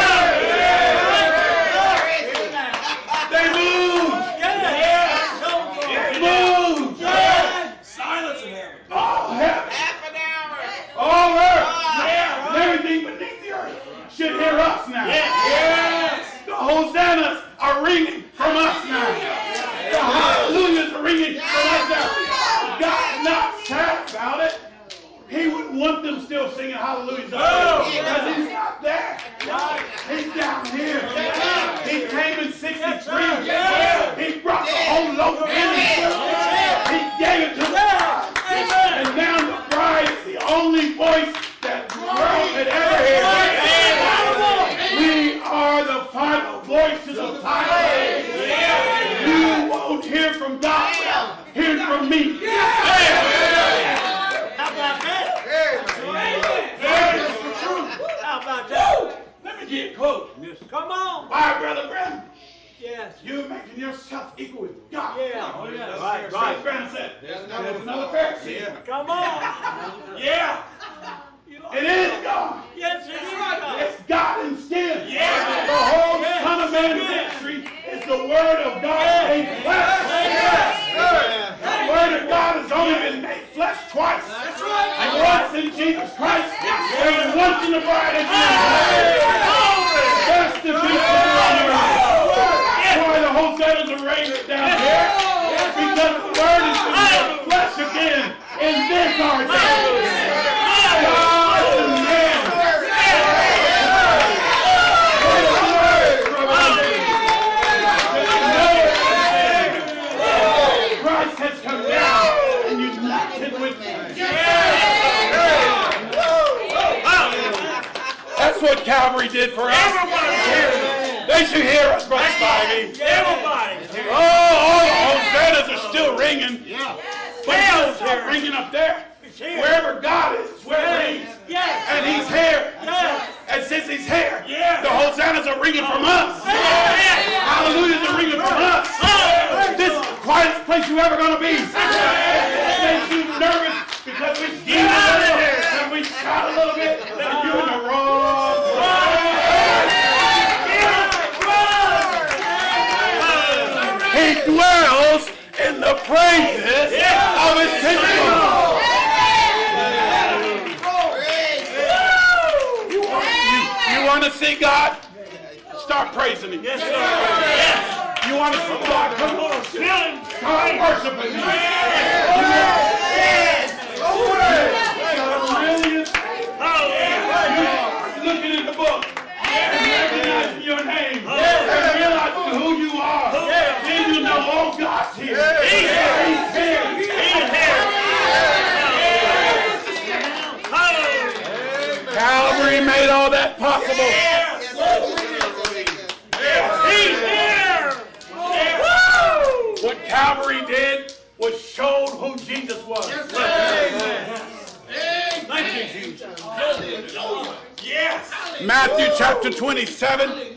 They move. They move. Silence in heaven. All heaven. Half an hour. All earth. And everything beneath the earth should hear us now. The hosannas are ringing from us now. The hallelujahs are ringing from us now. God's not sad about it. He wouldn't want them still singing hallelujahs up there because he's not there. He's down here. He came in 63. He brought the whole loaf in. He gave it to the bride. And now the bride is the only voice that the world had ever heard. We are the final voice to the final age. You won't hear from God without hearing from me. How about that? How about that? Let me get close. Come on. Why, Brother Branham? Yes. You're making yourself equal with God. Right. Brother Branham said, there's another Pharisee. Come on. It is God. Yes, it is. It's God in skin. The whole Son of Man ministry is the Word of God made flesh. The Word of God has only been made flesh twice. Once in Jesus Christ and once in the bride of Jesus. That's the beautiful on earth. That's why the hosannas are raised down here. Because the Word is made flesh again in this our day. God and man. Christ has come down and united with me. That's what Calvary did for us. They should hear us, Brother Spivey. Oh, all the hosannas are still ringing. But it's still ringing up there. Wherever God is, where it rings. And he's here. And since he's here, the hosannas are ringing from us. Hallelujahs are ringing from us. This is the quietest place you're ever going to be. It makes you nervous because we scream a little and we shout a little bit, and you're in the wrong place. He dwells in the praises of his people. You want to see God? Start praising him. You want to see God? Come on. Start worshiping him. Looking in the book and recognizing your name and realizing who you are. Then you know, oh, God's here. He's here. Calvary made all that impossible. He's here. What Calvary did was showed who Jesus was. Thank you, Jesus. Yes. Matthew chapter 27.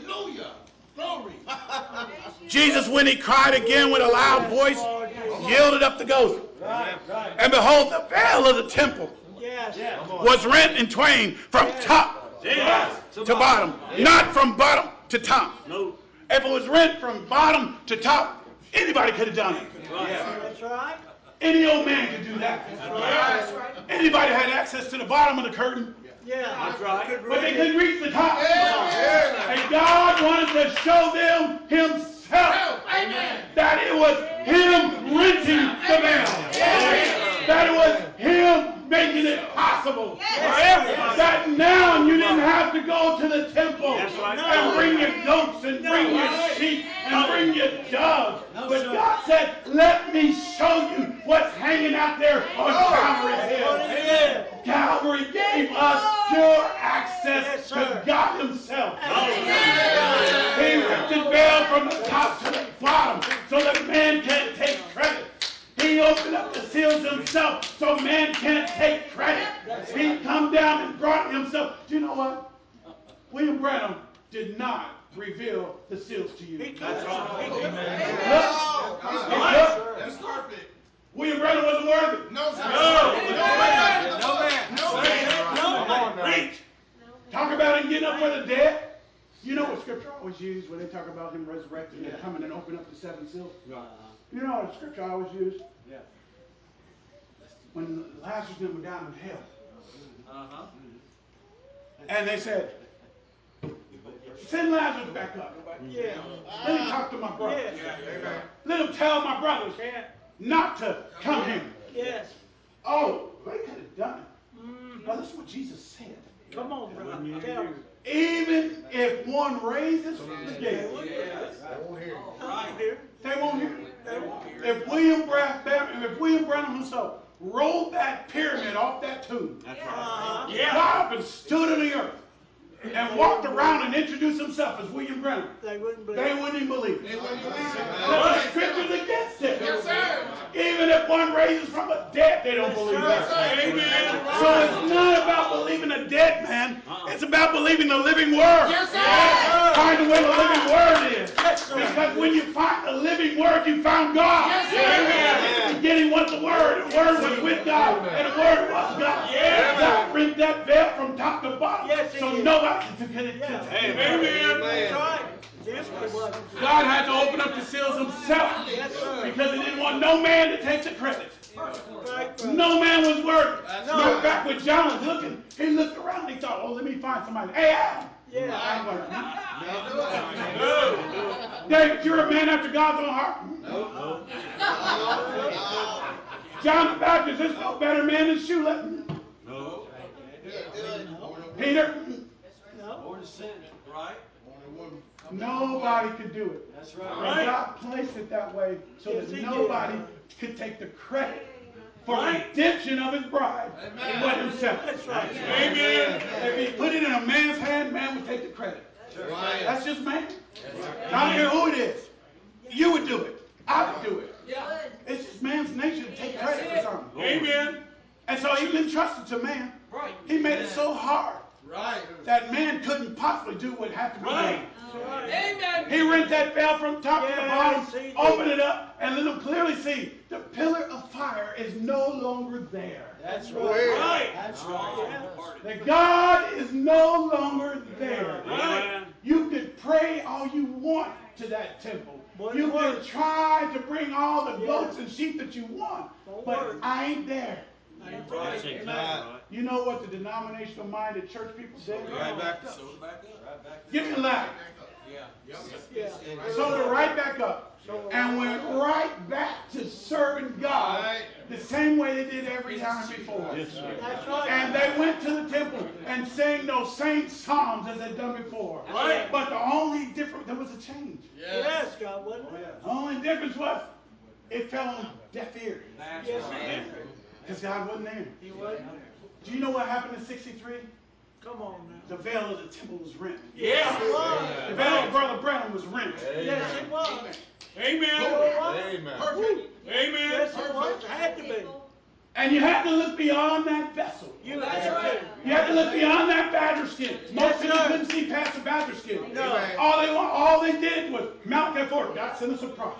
Jesus, when he cried again with a loud voice, yielded up the ghost. And behold, the veil of the temple was rent in twain from top to bottom, not from bottom to top. No. If it was rent from bottom to top, anybody could have done it. That's right. Any old man could do that. Anybody had access to the bottom of the curtain, That's right. but they couldn't reach the top. And God wanted to show them himself. That it was him renting the veil. That it was him making it possible. That now you didn't have to go to the temple and bring your goats and bring your sheep and bring your doves. But God said, let me show you what's hanging out there on Calvary Hill. Calvary gave us pure access to God himself. He ripped his veil from the top to the bottom so that man can't take credit. He opened up the seals himself so man can't take credit. He come down and brought himself. Do you know what? William Branham did not reveal the seals to you. That's right. Look. William Branham wasn't worthy. No, sir. No. Preach. Talk about him getting up for the dead. You know what scripture I always use when they talk about him resurrecting and coming and opening up the seven seals? You know what scripture I always use? Yeah. When Lazarus went down in hell. And they said, send Lazarus back up. Let me talk to my brothers. Let him tell my brothers not to come here. Oh, they could have done it. Now listen what Jesus said. Come on, brother. Tell me. Even if one raises from the dead, they won't hear it. If William Branham himself rolled that pyramid off that tomb, got up and stood in the earth, and walked around and introduced himself as William Branham, They wouldn't believe they wouldn't even believe it. The scripture's against it. Even if one raises from the dead, they don't believe that. So it's not about believing a dead man. It's about believing the living word. Finding where the living word is. Because when you find the living word, you found God. In the beginning was the word. The word was with God. And the word was God. God rent that veil from top to bottom. So nobody can get it. God had to open up the seals himself because he didn't want no man to take the credit. No man was worthy. Matter of fact, when John was looking, he looked around and he thought, oh, let me find somebody. Hey, Adam. I'm like, David, you're a man after God's own heart. John the Baptist is no better man than Shulett. Peter. Nobody could do it. That's right. And God placed it that way so that nobody could take the credit for redemption of his bride but himself. That's right. Amen. If he put it in a man's hand, man would take the credit. That's just man. I don't care who it is. You would do it. I would do it. It's just man's nature to take credit for something. Amen. And so he didn't trust it to man. He made it so hard that man couldn't possibly do what had to be done. Amen. He rent that veil from top to the bottom, open it up, and let them clearly see the pillar of fire is no longer there. That's right. That's right. That God is no longer there. You could pray all you want to that temple. You can try to bring all the goats and sheep that you want, but I ain't there. You know what the denominational minded church people say? Right back up. Give me a ladder. Sold it right back up. And went right back to serving God the same way they did every time before. And they went to the temple and sang those same psalms as they'd done before. But the only difference, there was a change. Yes, God, wasn't it? The only difference was it fell on deaf ears. Because God wasn't there. He wasn't. Do you know what happened in 63? Come on now. The veil of the temple was rent. Yeah. The veil of Brother Branham was rent. Yes, it was. Amen. Amen. Amen. Yes, it was. It had to be. And you had to look beyond that vessel. You had to. You had to look beyond that badger skin. Most people couldn't see past the badger skin. No. All they did was mount their forward. God sent us a prophet.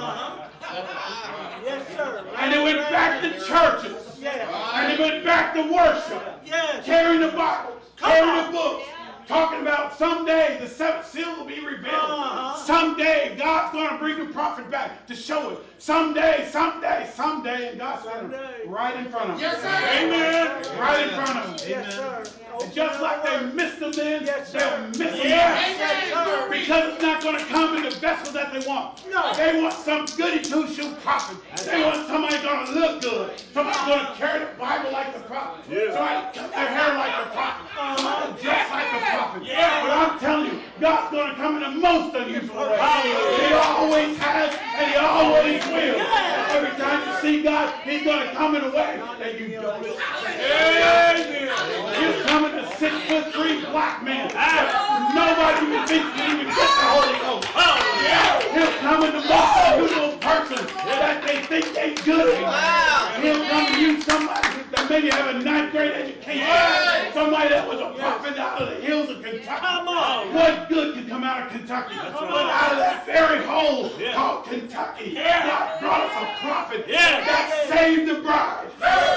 Yes, sir. And they went back to churches. Yeah. And they went back to worship. Yes. Carrying the Bible. Carrying the books. Talking about someday the seventh seal will be revealed. Someday God's going to bring the prophet back to show it. Someday, and God's standing right in front of them. Yes, sir. Amen. Right in front of them. Yes, sir. And just like they missed them then, Yes, sir. they'll miss them Yes, now. sir. Because it's not going to come in the vessel that they want. No. They want some goody two-shoe prophet. They want somebody going to look good. Somebody going to carry the Bible like the prophet. Somebody cut their hair like the prophet. Somebody dress like the prophet. But I'm telling you, God's going to come in the most unusual way. He always has, and He always will. Every time you see God, He's going to come in a way that you don't expect. He'll come in a 6'3" black man. Nobody even thinks he even gets the Holy Ghost. He'll come in the most unusual person that they think they good. He'll come to you, somebody that maybe have a 9th grade education. Somebody that was a prophet out of the hills of Kentucky. What good could come out of Kentucky? But out of that very hole called Kentucky, God brought us a prophet that saved the bride.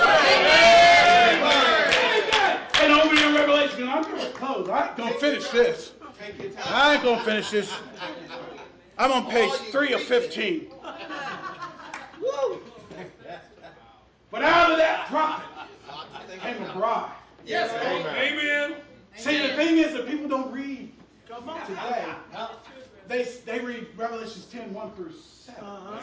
And over in Revelation, I'm going to close. I ain't going to finish this. I'm on page 3 of 15. But out of that prophet came a bride. Yes, Amen. See, the thing is that people don't read today. They read Revelations 10, 1 through 7.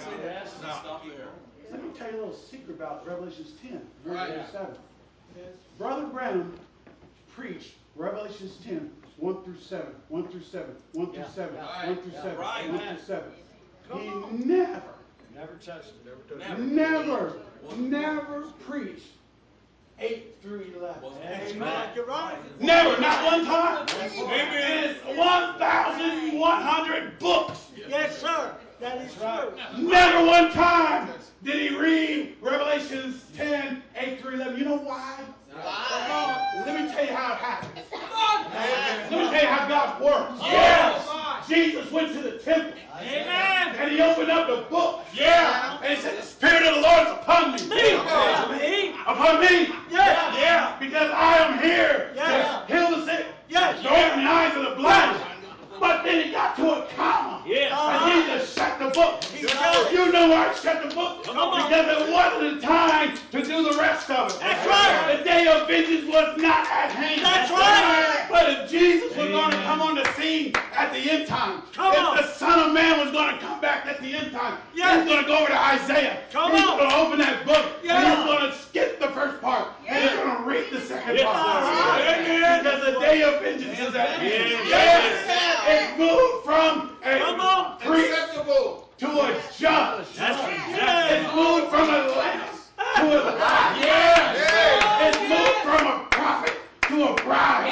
Let me tell you a little secret about Revelations 10, 1 through 7. Brother Branham preached Revelations 10, 1 through 7, 1 through 7, 1 through 7, 1 through 7, 1 through 7. He never touched it. Never preached 8 through 11. Amen. You're right. Never, not one time. Amen. It's 1,100 books. Yes, sir. That is true. Never one time did he read Revelations 10, 8 through 11. You know why? Let me tell you how it happens. Let me tell you how God works. Jesus went to the temple. Amen. And He opened up the book. Yeah. And He said, the Spirit of the Lord is upon me. Upon me. Because I am here to heal the sick. To open the eyes of the blind. But then He got to a comma. And He just shut the book. You know why He shut the book? Because it wasn't the time to do the rest of it. That's right. The day of vengeance was not at hand. That's right. But if Jesus was going to come on the scene at the end time, if the Son of Man was going to come back at the end time, He's going to go over to Isaiah. He's going to open that book. And He's going to skip the first part. And He's going to read the second part. Because the day of vengeance is at hand. It's moved from a priest to a judge. It's moved from a lamb to a lion. It's moved from a prophet to a bride.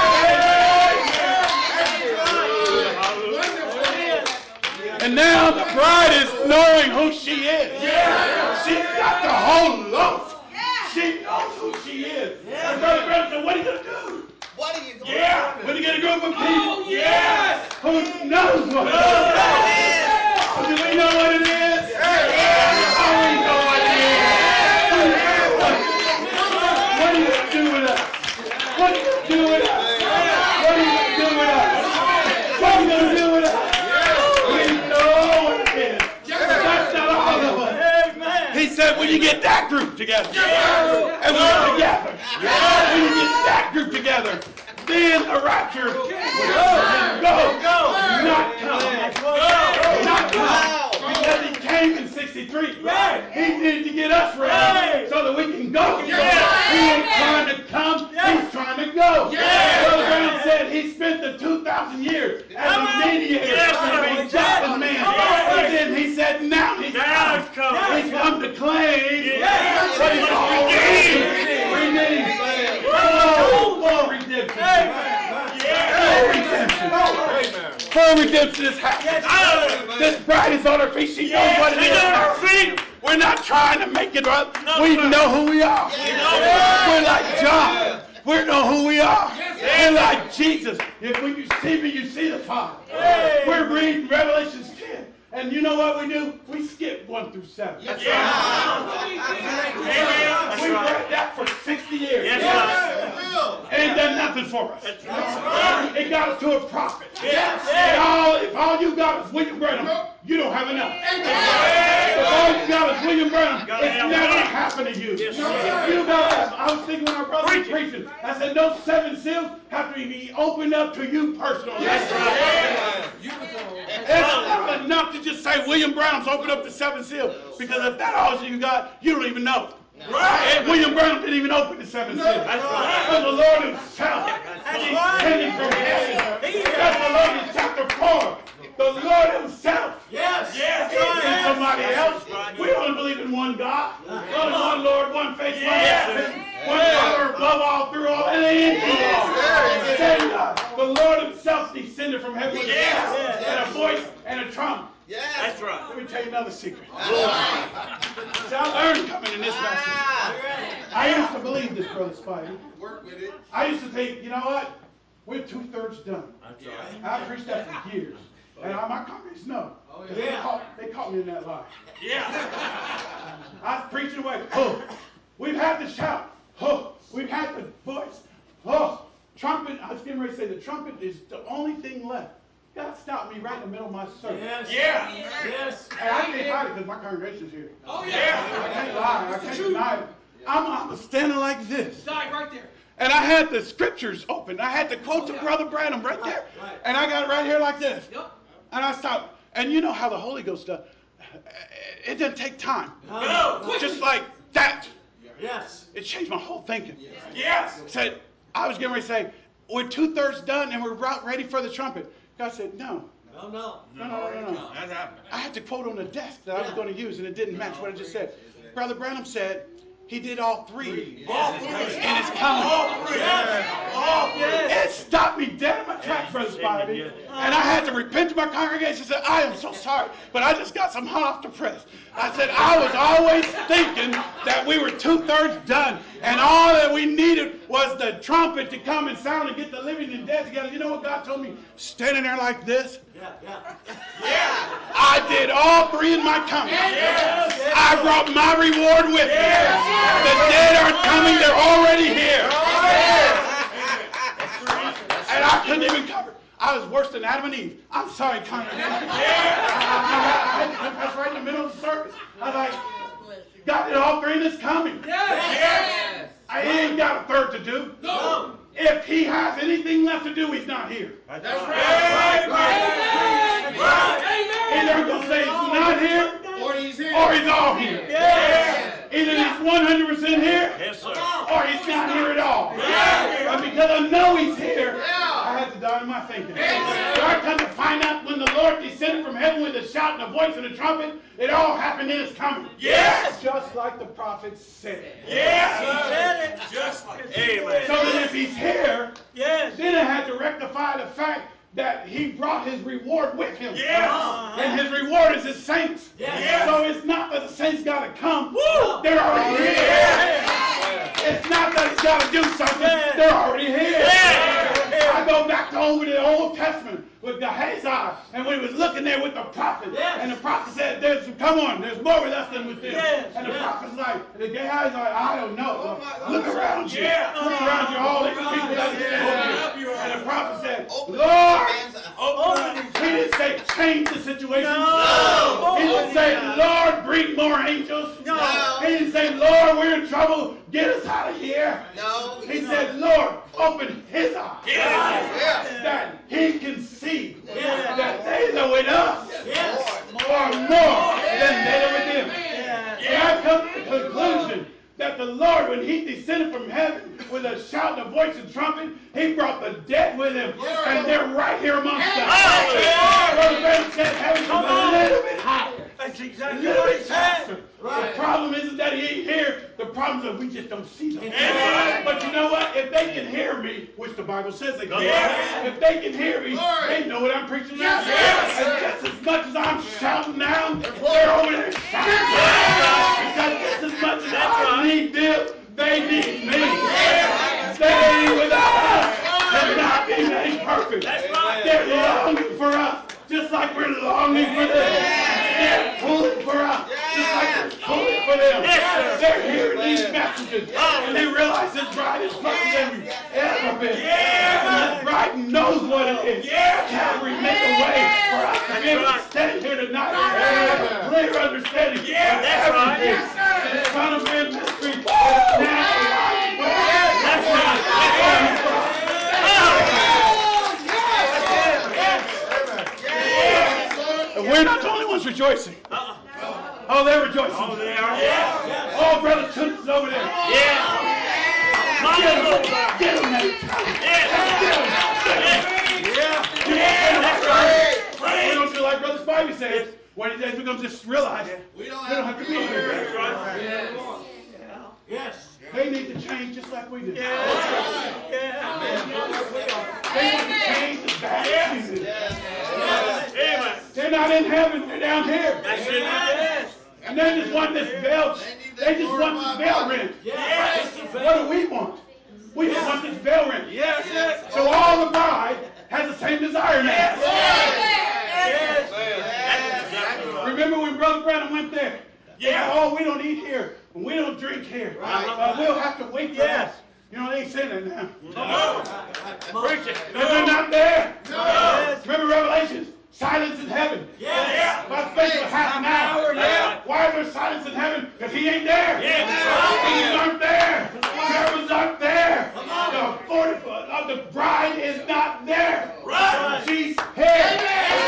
And now the bride is knowing who she is. She's got the whole loaf. She knows who she is. And Brother Branham said, what are you going to do? What are you going to do? When you get a group of people who knows what it is. Do we know what it is? Oh, we know what it is. What are you going to do with us? What are you going to do with us? What are you going to do with us? What are you going to do with us? We know what it is. That's not all of us. He said when you get that group together, and we're together, when you get that group together, then the rapture will go, not come. Because He came in 63. He needed to get us ready so that we can go. He ain't trying to come, He's trying to go. Brother Branham said He spent the 2,000 years as a mediator between God and man. And then He said now He's come. He's come to claim what He's already redeemed. Full redemption. Full redemption is happening. This bride is on her feet. She knows what it is. We're not trying to make it up. We know who we are. We're like John. We know who we are. We're like Jesus. If when you see me, you see the Father. We're reading Revelations 10. And you know what we do? We skip 1 through 7. That's right. We've read that for 60 years. Ain't done nothing for us. It got us to a prophet. If all you got is William Branham, you don't have enough. If all you got is William Branham, it's never happened to you. I was thinking when our brother was preaching, I said, those 7 seals have to be opened up to you personally. It's not enough to just say William Branham's opened up the 7 seals, because if that's all you got, you don't even know. Right. William Branham didn't even open the 7 seals. That's right. The Lord himself descended from heaven. That's the Lord in chapter 4. The Lord himself. Yes. Yes. Somebody else. We only believe in one God. Only one Lord, one faith, one baptism, one Father above all, through all, and in all. The Lord himself descended from heaven with a voice and a trumpet. Yes. That's right. Let me tell you another secret. See, I learned coming in this message. I used to believe this, Brother Spidey. Work with it. I used to think, you know what? We're 2/3 done. That's right. I preached that for years. And my congregants know. They caught me in that lie. Yeah. I was preaching away. Oh, we've had the shout. Oh, we've had the voice. Oh, trumpet. I was getting ready to say the trumpet is the only thing left. God stopped me right in the middle of my service. Yes. And I can't hide it because my congregation's here. Oh, yeah. I can't lie. I can't deny it. I'm standing like this. Right there. And I had the scriptures open. I had to quote to Brother Branham right there. And I got it right here like this. And I stopped. And you know how the Holy Ghost does. It doesn't take time. No. Just like that. Yes. It changed my whole thinking. Yes. Said, I was getting ready to say, we're 2/3 done and we're ready for the trumpet. God said, no. No. I had to quote on the desk that I was going to use, and it didn't match what I just said. Brother Branham said he did all 3. And it's coming. It stopped me dead in my tracks, Brother Spivey. And I had to repent to my congregation and say, I am so sorry, but I just got some hot off the press. I said, I was always thinking that we were 2/3 done, and all that we needed was the trumpet to come and sound and get the living and dead together. You know what God told me? Standing there like this. I did all 3 in my coming. I brought my reward with me. The dead aren't coming, they're already here. And I couldn't even cover. I was worse than Adam and Eve. I'm sorry, congregation. I had to confess right in the middle of the service. I was like, God did all 3 and it's coming. Yes. I ain't got a third to do. No. If he has anything left to do, he's not here. That's right. Either I'm going to say he's not here, or he's here, or he's all here. Yes. Either he's 100% here, or he's not here at all. But because I know he's here, I had to die in my thinking. So I come to find out when the Lord descended from heaven with a shout and a voice and a trumpet, it all happened in his coming. Yes. Just like the prophet said. Yes. He said it. Just like Amen. So that if he's here, then I had to rectify the fact that he brought his reward with him. And his reward is his saints. So it's not that the saints got to come. They're already here. It's not that he's got to do something. They're already here. I go back to over the Old Testament with Gehazi, and when he was looking there with the prophet, and the prophet said, there's more with us than with them. And the prophet's like, and Gehazi's like, I don't know. Look around you. Look around you, all these people that are here. And the prophet said, Lord, he didn't say change the situation. No. He didn't say, Lord, bring more angels. No. He didn't say, Lord, we're in trouble. Get us out of here. No. He said, Lord, open his eyes. That he can see that they that are with us are more than they that are with him. And I come to the conclusion that the Lord, when he descended from heaven with a shout and a voice and trumpet, he brought the dead with him. And they're right here amongst us. Brother Ben said heaven's a little bit higher. That's exactly what he said. The problem isn't that he ain't here. The problem is that we just don't see them. But you know what? If they can hear me, which the Bible says they can, if they can hear me, they know what I'm preaching now. And just as much as I'm shouting now, they're over there shouting. Because just as much as I need them, they need me. They without us cannot be made perfect. They're longing for us, just like we're longing for them. They're pulling for us, just like we're pulling for them. They're hearing these messages, and they realize this bride is closer than we've ever been. And this bride knows what it is. Calvary make a way for us to be able to stand here tonight and have a clear understanding of everything. The Son of Man ministry is now alive. And we're not the only ones rejoicing. Oh, they're rejoicing. Oh, they are. Oh, Brother Toots over there. Get them. Get them. We don't do like Brother Spivey says. When he says we're going to just realize we don't have to be here. Yes. They need to change just like we do. They want to change the bad season. They're not in heaven, they're down here. And they just want this veil. They just want this veil rent. What do we want? We just want this veil rent. So all the bride has the same desire now. Remember when Brother Branham went there? Oh, we don't eat here. And we don't drink here. We'll have to wait for us. You know, they ain't saying that now. Preach it. They're not there. Remember Revelations? Silence in heaven. By space of half an hour. Why is there silence in heaven? Because he ain't there. Angels aren't there. Servants aren't there. The bride is not there. She's here.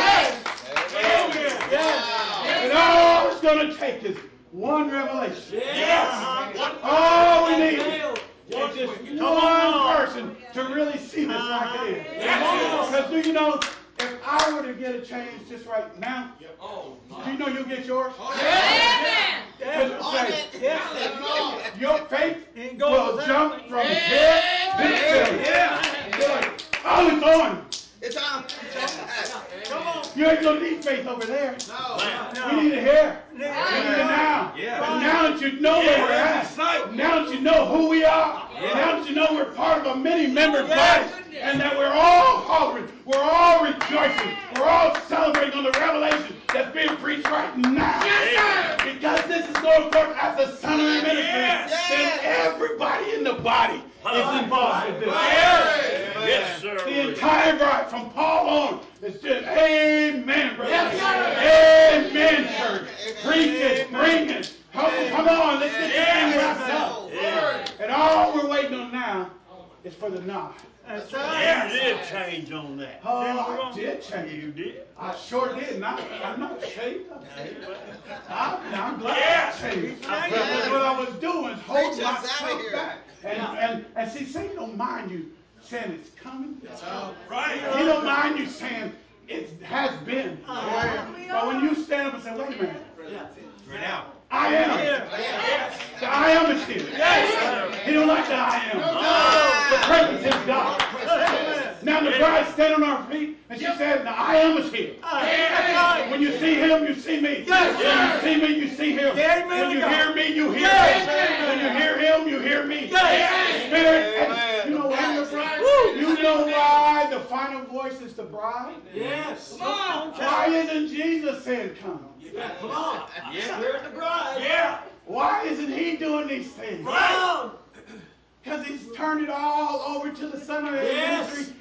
And all it's going to take is one revelation. All we need is just one person to really see this like it is. Because do you know, if I were to get a change just right now, do you know you'll get yours? Your faith will jump from here to here. You're like, oh, it's on. It's on. Come on. You ain't going to need faith over there. No. We need it here. We need it now. And now that you know where we're at, now that you know who we are, now that you know we're part of a many-membered body, and that we're all hollering, we're all rejoicing, we're all celebrating on the revelation that's being preached right now. Because this is going forth as the Son of Man ministry, then everybody in the body is involved with this. Yes, sir. The entire bride, from Paul on, is just amen, brother. Amen, church. Preach it, bring it. Come on, let's get this thing wrapped up. And all we're waiting on now is for the nod. That's right. You did change on that. Oh, I did change. You did? I sure did. I'm not ashamed of it. I'm glad I changed. Because what I was doing is holding myself back. And see, Satan don't mind you saying it's coming. Right. He don't mind you saying it has been. But when you stand up and say, wait a minute. Right now. I am. The I am is here. He don't like the I am. The presence is God. Now the bride stand on our feet and she said, the I am is here. When you see him, you see me. When you see me, you see him. When you hear me, you hear him. When you hear him, you hear me. Spirit, you know why? You know why the final voice is the bride? Yes. Come on. Why isn't Jesus saying come? Come on. Spirit the bride. Why isn't he doing these things? Because he's turned it all over to the Son of Man ministry.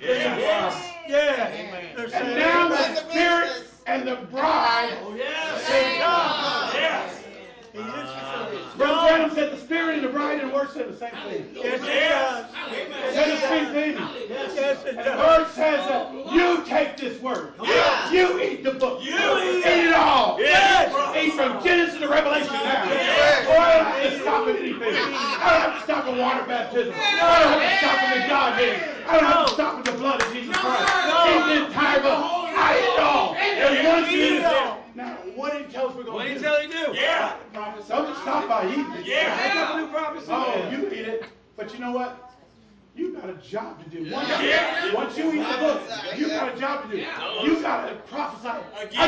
And now the Spirit and the bride say come. Brother Branham said the Spirit and the bride and the Word said the same thing. Yes, it does. Said the same thing. And the Word says that you take this Word. You eat the book. You eat it all. He from Genesis to Revelation now. Oh, I don't have to stop at anything. I don't have to stop at water baptism. I don't have to stop at the Godhead. I don't have to stop at the blood of Jesus Christ. He's the entire book. I eat it all. And once you eat it all. Now, what did he tell us we're going to do? What did he tell you to do? Yeah. Don't just stop by eating it. Yeah. Make up a new prophecy. Oh, you eat it. But you know what? You got a job to do. Once you eat the book, you got a job to do. You got to prophesy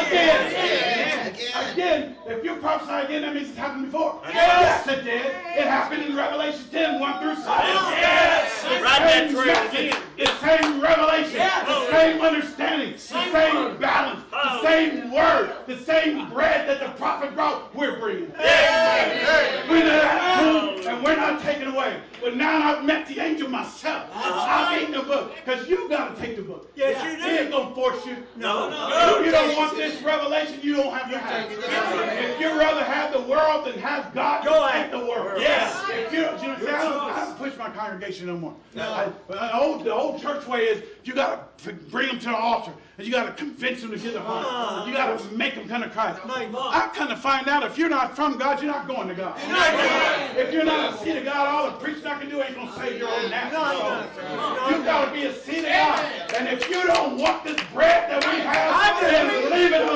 again. If you prophesy again, that means it's happened before. Yes, it did. It happened in Revelation 10, 1 through 7. Yes. Right that trail. The same revelation, the same understanding, the same balance, the same word, the same bread that the prophet brought, we're bringing. We're not, and we're not taking away. But now I've met the angel myself. I've eaten the book, because you got to take the book. Yes, you do. He ain't going to force you. No. If you don't want this revelation, you don't have to have it. If you'd rather have the world than have God, take the world. Yes. If you don't, I don't push my congregation no more. The old church way is you got to bring them to the altar, and you got to convince them to get the heart. You got to make them come to Christ. I kind of find out if you're not from God, you're not going to God. If you're not a seed of God, all the preaching I can do ain't going to save your own natural soul. You got to be a seed of God. And if you don't want this bread that we have, then leave it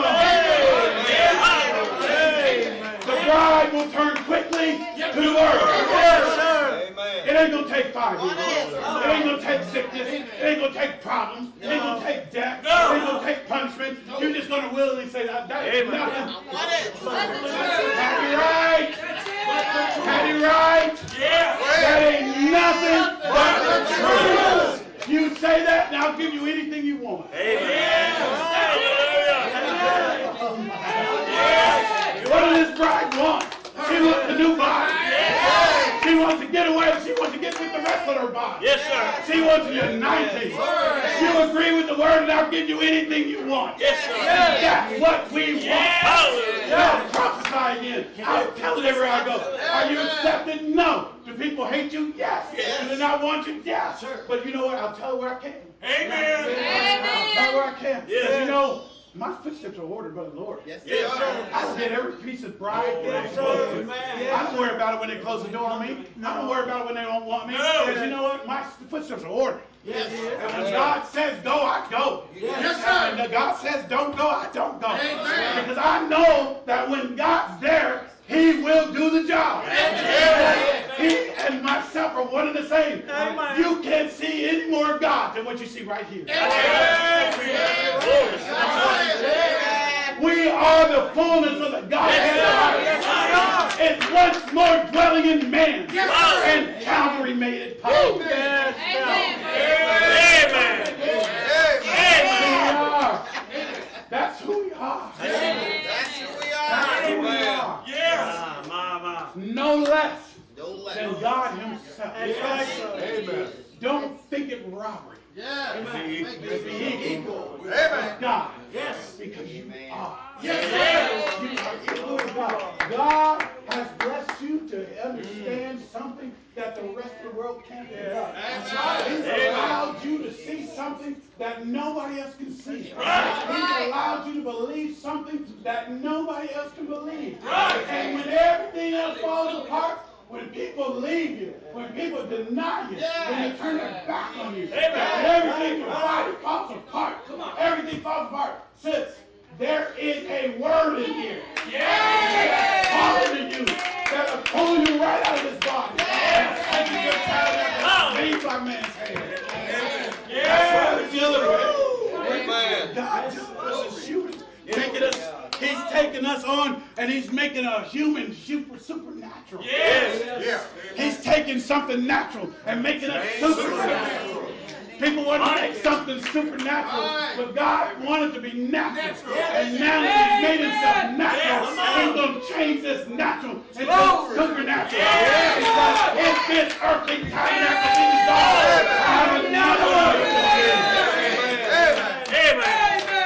alone. The bride will turn quickly to the word. It ain't going to take 5 years. It ain't going to take sickness. It ain't going to take problems. It ain't going to take death. It ain't going to take punishment. You're just going to willingly say that ain't nothing. Patty right. Patty right. That ain't nothing but the truth. You say that, and I'll give you anything you want. What does this bride want? She wants a new body. She wants to get away. She wants to get with the rest of her body. Yes, sir. She wants to unite things. You agree with the word, and I'll give you anything you want. Yes, sir. That's what we want. Hallelujah. I'll prophesy again. I'll tell it everywhere I go. Are you accepted? No. Do people hate you? Yes. Do they not want you? Yes. But you know what? I'll tell it where I can. Amen. I'll tell it where I can. Because you know, my footsteps are ordered by the Lord. Yes, sir. I get every piece of bride. I don't worry about it when they close the door on me. I don't worry about it when they don't want me. Because you know what? My footsteps are ordered. Yes. And when God says go, I go. Yes, sir. And God says don't go, I don't go. Amen. Because I know that when God's there, He will do the job. He and myself are one and the same. You can't see any more God than what you see right here. We are the fullness of the Godhead. It's once more dwelling in man. And Calvary made it possible. That's who we are. That's who we are. Yes. No less than God Himself. Amen. Don't think it robbery. To be equal with God. Yes. Because you are. Yes. You are equal with God. God has blessed you to understand something that the rest of the world can't do. He's allowed you to see something that nobody else can see. He's allowed you to believe something that nobody else can believe. And when everything else falls apart, when people leave you, when people deny you, when they turn their back on you, when everything your body falls apart, everything falls apart. Sis, there is a word in here that's calling to you, that is pulling you right out of this body and taking your tabernacle made by man's hand. That's what we're dealing with. God dealing with us as humans, making us. He's taking us on, and He's making a human supernatural. Yes. He's taking something natural and making it supernatural. People want to make something supernatural, but God wanted to be natural. And now that He's made Himself natural, He's going to change this natural into supernatural. Because if this earthly tabernacle be dissolved, I have another one. Amen.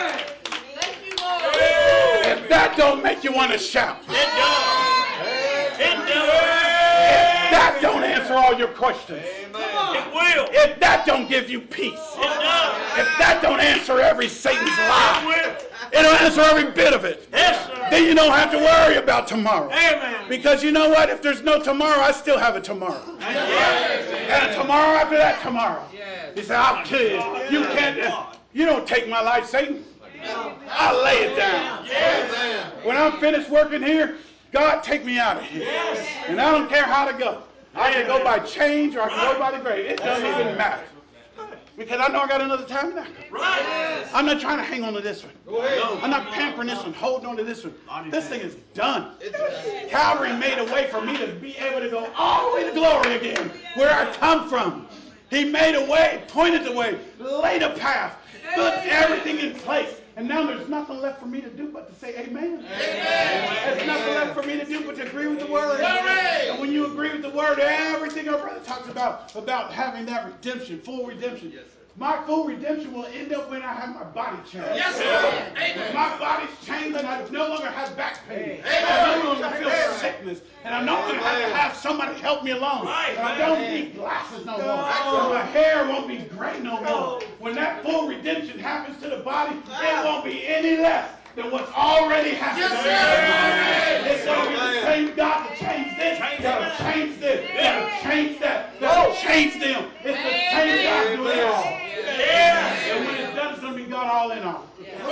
If that don't make you want to shout. It does. It does. If that don't answer all your questions. It will. If that don't give you peace. It does. If that don't answer every Satan's lie. It'll answer every bit of it. Yes, sir. Then you don't have to worry about tomorrow. Amen. Because you know what? If there's no tomorrow, I still have a tomorrow. And a tomorrow after that tomorrow. He said, I'll kill you. You can't. You don't take my life, Satan. I'll lay it down. When I'm finished working here, God, take me out of here. And I don't care how to go. I can go by change or I can go by the grave. It doesn't even matter. Because I know I got another tabernacle. I'm not trying to hang on to this one. I'm not pampering this one, holding on to this one. This thing is done. Calvary made a way for me to be able to go all the way to glory again, where I come from. He made a way, pointed the way, laid a path, put everything in place. And now there's nothing left for me to do but to say amen. There's nothing left for me to do but to agree with the word. And when you agree with the word, everything our brother talks about having that redemption, full redemption. My full redemption will end up when I have my body changed. When my body's changed and I no longer have back pain. I no longer feel sickness. And I no longer have to have somebody help me along. And I don't need glasses no more. And my hair won't be gray no more. When that full redemption happens to the body, it won't be any less than what's already happened. It's going to be the same God that changed this, that'll change this, that'll change that, that'll change them. It's the same God doing it all. And when it's done, it's going to be God all in all.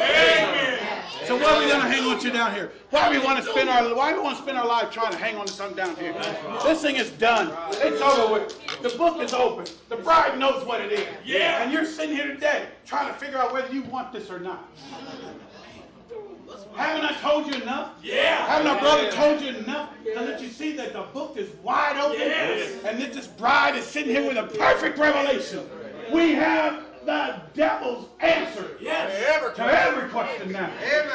So what are we going to hang on to down here? Why do we want to spend our life trying to hang on to something down here? This thing is done. It's over with. The book is open. The bride knows what it is. And you're sitting here today trying to figure out whether you want this or not. Haven't I told you enough? Haven't our brother told you enough to let you see that the book is wide open and that this bride is sitting here with a perfect revelation? We have the devil's answer to every question now.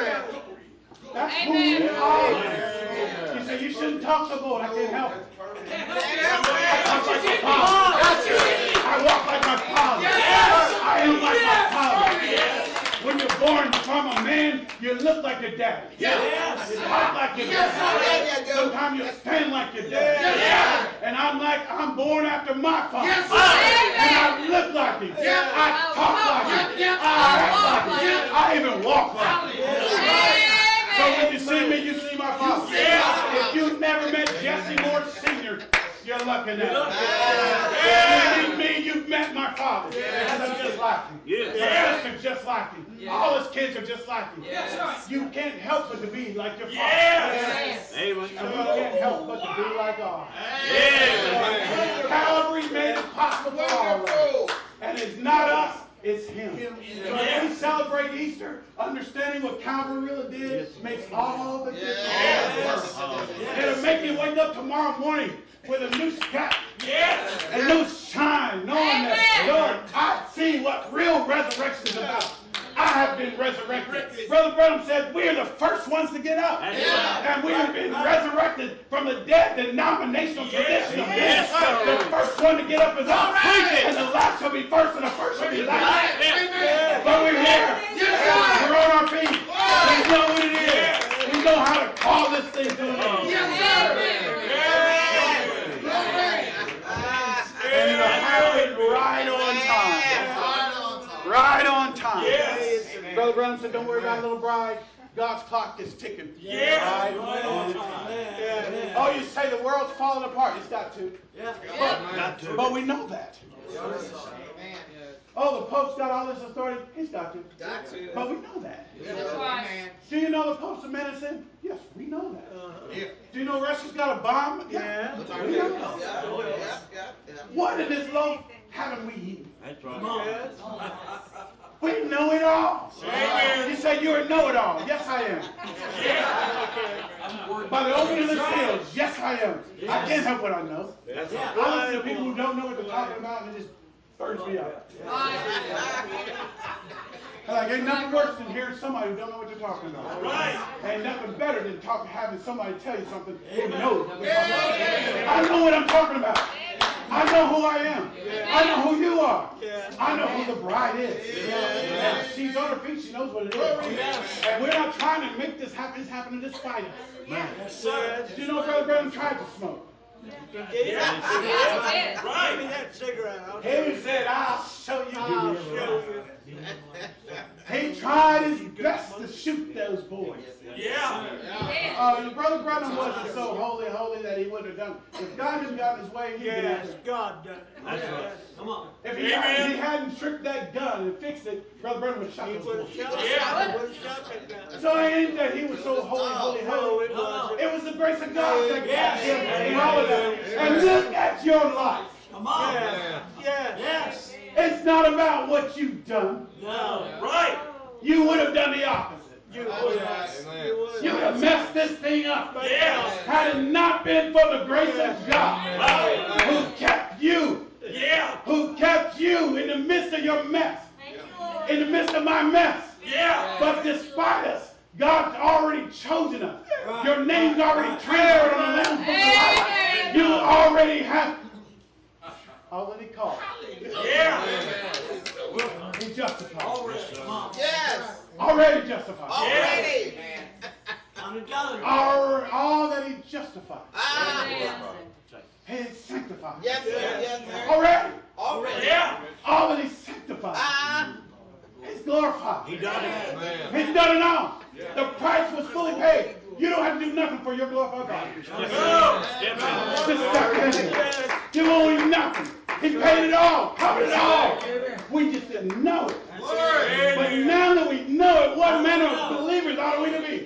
That's who we are. You say, you shouldn't talk so bold. I can't help it. I walk like my father. I am like my father. When you're born from a man, you look like your dad. You talk like your dad. Sometimes you stand like your dad. And I'm born after my father. And I look like him. I talk like him. I act like him. I even walk like him. So when you see me, you see my father. If you've never met Jesse Moore Sr., you're lucky now. If you meet me, you've met my father. Because I'm just like him. My sister's just like him. All his kids are just like him. You can't help but to be like your father. And we can't help but to be like God. Calvary made it possible for all of us. And it's not us. It's him. So when we celebrate Easter, understanding what Calvary really did makes all the difference. It'll make you wake up tomorrow morning with a new step, a new shine, knowing that, Lord, I see what real resurrection is about. I have been resurrected. Brother Branham said we are the first ones to get up. And we have been resurrected from the dead denominational tradition of men. The first one to get up is us. And the last shall be first and the first shall be last. But we're here. We're on our feet. We know what it is. We know how to call this thing to an end. And it'll happen right on time. Right on time. Brother Branham said, don't worry about a little bride. God's clock is ticking. Right on time. Oh, you say the world's falling apart. It's got to. But we know that. Oh, the Pope's got all this authority. He's got to. But we know that. Do you know the Pope's a man of sin? Yes, we know that. Do you know Russia's got a bomb? Yeah. We know that. What in this loaf haven't we eaten? That's right. We know it all. You say you're a know-it-all. Yes, I am. By the opening of the seals, yes, I am. I can't help what I know. I listen to people who don't know what they're talking about and it just burns me up. Like, ain't nothing worse than hearing somebody who don't know what they're talking about. Ain't nothing better than having somebody tell you something who knows what they're talking about. I know what I'm talking about. I know who I am. I know who you are. I know who the bride is. And she's on her feet. She knows what it is. And we're not trying to make this happen. It's happening despite us. Did you know Brother Branham tried to smoke? He said, I'll show you. He tried his best to shoot those boys. Brother Branham wasn't so holy that he wouldn't have done it. If God hadn't gotten his way, he would have. God done it. That's right. Come on. If he hadn't tricked that gun and fixed it, Brother Branham would have shot those bullets. So it ain't that he was so holy. It was the grace of God that got him and all of that. And look at your life. Come on. Yes. It's not about what you've done. No. Right. You would have done the opposite. You would have messed this thing up. Yes. Had it not been for the grace of God who kept you. Yeah. Who kept you in the midst of your mess. In the midst of my mess. Yeah. But despite us, God's already chosen us. Your name's already transferred on the Lamb's Book of Life. You already have already called. Yeah. He justified. Yes. Already justified. Already. All that he justified. He's sanctified. Yes, sir. Yes, sir. Already. Already. Yeah. All that he's sanctified. He's glorified. He done it. He's done it all. The price was fully paid. You don't have to do nothing for your glorified God. Just step in. You owe him nothing. He paid it all, covered it all. We just didn't know it. But now that we know it, what manner of believers ought we to be?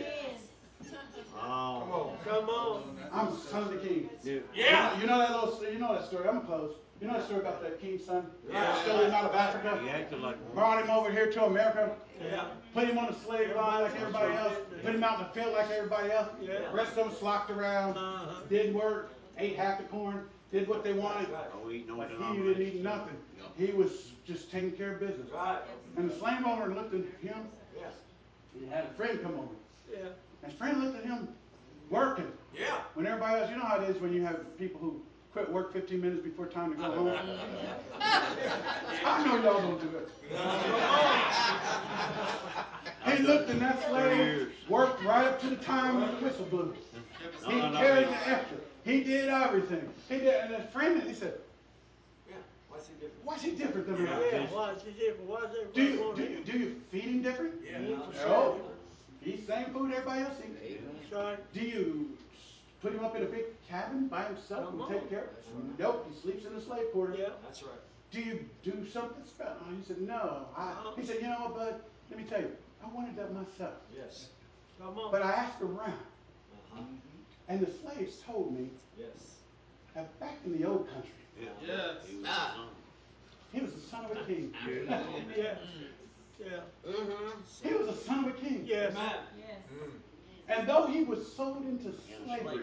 Come on. I'm the son of the king. Yeah. You know that story. I'm gonna close. You know that story about that king's son? Stole him out of Africa. Brought him over here to America. Put him on the slave line like everybody else. Put him out in the field like everybody else. The rest of them slocked around. Did work. Ate half the corn. Did what they wanted. But he didn't eat nothing. He was just taking care of business. And the slave owner looked at him. He had a friend come over. And his friend looked at him working. When everybody else, you know how it is when you have people who quit work 15 minutes before time to go home. I know y'all don't do it. He looked in that slave, worked right up to the time when the whistle blew. He carried the extra. He did everything. He did, and his friend, he said, "Why's he different than me? Why's he different? Do you feed him different? No. Eat the same food everybody else eats. Do you put him up in a big cabin by himself and take care of him? Nope, he sleeps in the slave quarter. That's right. Do you do something special? He said, no. He said, you know what, bud? Let me tell you, I wanted that myself. Yes. Come on. But I asked around. And the slaves told me that back in the old country, he was the son of a king. He was the son of a king. Yes. And though he was sold into slavery,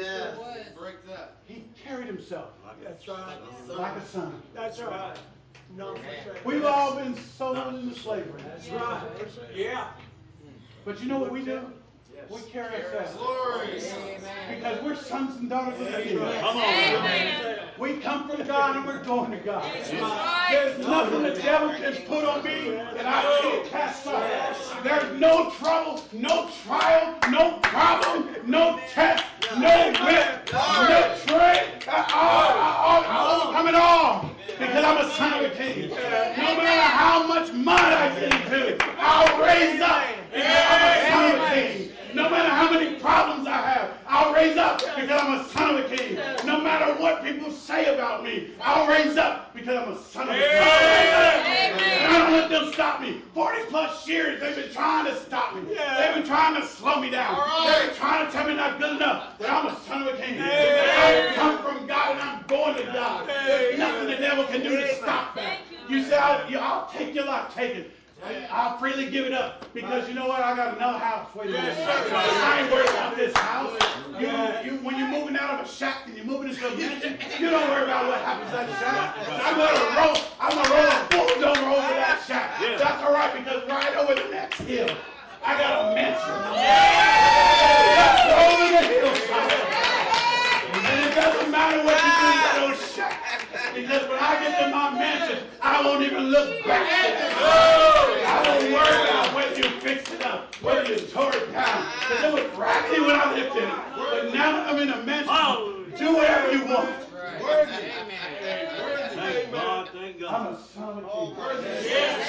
he carried himself That's right. like a son. That's right. No, We've all been sold into slavery. That's right. Yeah. But you know what we do? We carry ourselves. Because we're sons and daughters of the King. Come on. We come from God and we're going to God. There's nothing the devil can put on me that I can't cast off. There's no trouble, no trial, no problem, no test, no whip, no trade. I overcome it all because I'm a son of a king. No matter how much mud I get into, I'll raise up because I'm a son of a king. No matter how many problems I have, I'll raise up because I'm a son of a king. No matter what people say about me, I'll raise up because I'm a son of a king. And I don't let them stop me. 40 plus years they've been trying to stop me. They've been trying to slow me down. They've been trying to tell me not good enough. But I'm a son of a king. I come from God and I'm going to God. There's nothing the devil can do to stop that. You say, I'll take your life, take it. I'll freely give it up because you know what? I got another house waiting for me. I ain't worried about this house. When you're moving out of a shack and you're moving into a mansion, you don't worry about what happens to that shack. I'm gonna roll a bulldozer over that shack. That's all right because right over the next hill, I got a mansion. Just over the hillside. And it doesn't matter what you do to those shacks. Because when I get to my mansion, I won't even look back. I won't worry about whether you fixed it up, whether you tore it down. Because it was raggedy when I lived in it. But now that I'm in a mansion, do whatever you want. Thank God, thank I'm God. a son of a king.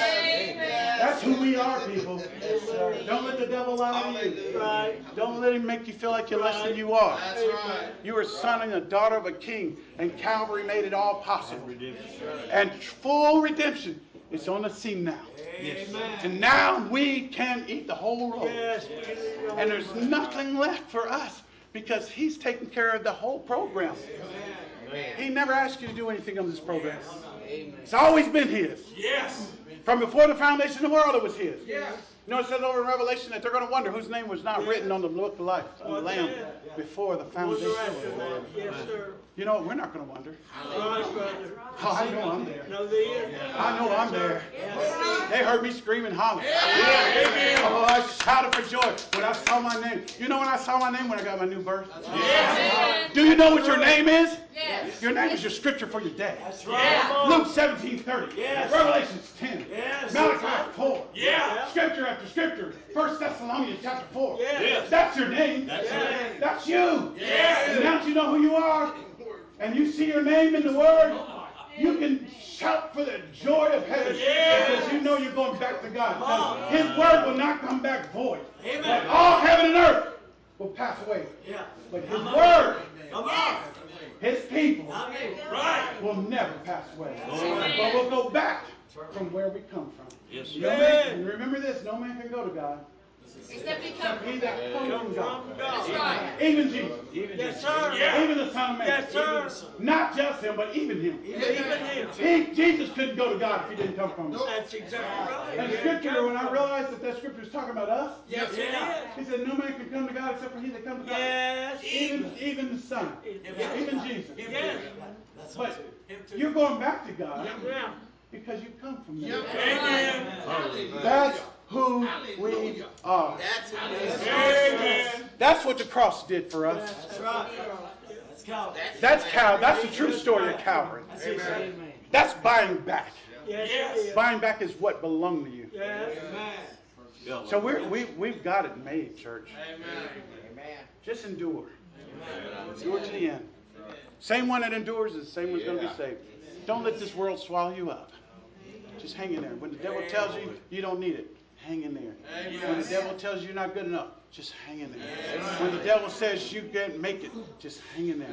Yes. That's who we are, people. Don't let the devil lie to you. Right. Don't let him make you feel like you're less than you are. That's right. You are a son and a daughter of a king, and Calvary made it all possible. And full redemption is on the scene now. Amen. And now we can eat the whole roll. Yes. And there's nothing left for us because he's taking care of the whole program. He never asked you to do anything on this program. It's always been his. Yes. From before the foundation of the world, it was his. Yes. You know, it says over in Revelation that they're going to wonder whose name was not written on the book of life, on the Lamb, before the foundation of the world. Yes, sir. You know, we're not going to wonder. Right, brother. Oh, I know I'm there. No, there. I know I'm there. They heard me scream and holler. Amen. Oh, I shouted for joy when I saw my name. You know when I saw my name? When I got my new birth. Yes. Do you know what your name is? Yes. Your name is your scripture for your day. That's right. Luke 17:30. Yes. Revelations 10. Yes. Malachi 4. Yeah. Scripture after scripture. 1 Thessalonians chapter 4. Yes. That's your name. That's it. That's you. Yes. And now that you know who you are, and you see your name in the Word, you can shout for the joy of heaven because you know you're going back to God. His Word will not come back void. But all heaven and earth will pass away. Yeah. But His Word, Come on. His people, Right. will never pass away. But we'll go back from where we come from. Yes, No sir. man, and remember this, no man can go to God Except he come. except he that comes from God. That's right. Even Jesus. Yes, sir. Yeah. Even the Son of Man. Yes, sir. Not just him, but even him. Even him. Jesus couldn't go to God if he didn't come from him. That's exactly right. And scripture, when I realized that scripture is talking about us, Yes, it is. he said, no man can come to God except for he that comes to God. Yes. Even the Son. Even Jesus. Yes. But you're going back to God Yeah. because you come from there. Amen. That's who we are. That's Amen. That's what the cross did for us. That's right. That's Calvary. That's Calvary. That's the true story of Calvary. Amen. That's buying back. Yes, Yes. it is. Buying back is what belonged to you. Yes. So we've got it made, church. Amen. Just endure. Endure to the end. Same one that endures is the same one's going to be saved. Don't let this world swallow you up. Just hang in there. When the devil tells you you don't need it, hang in there. When the devil tells you you're not good enough, just hang in there. When the devil says you can't make it, just hang in there.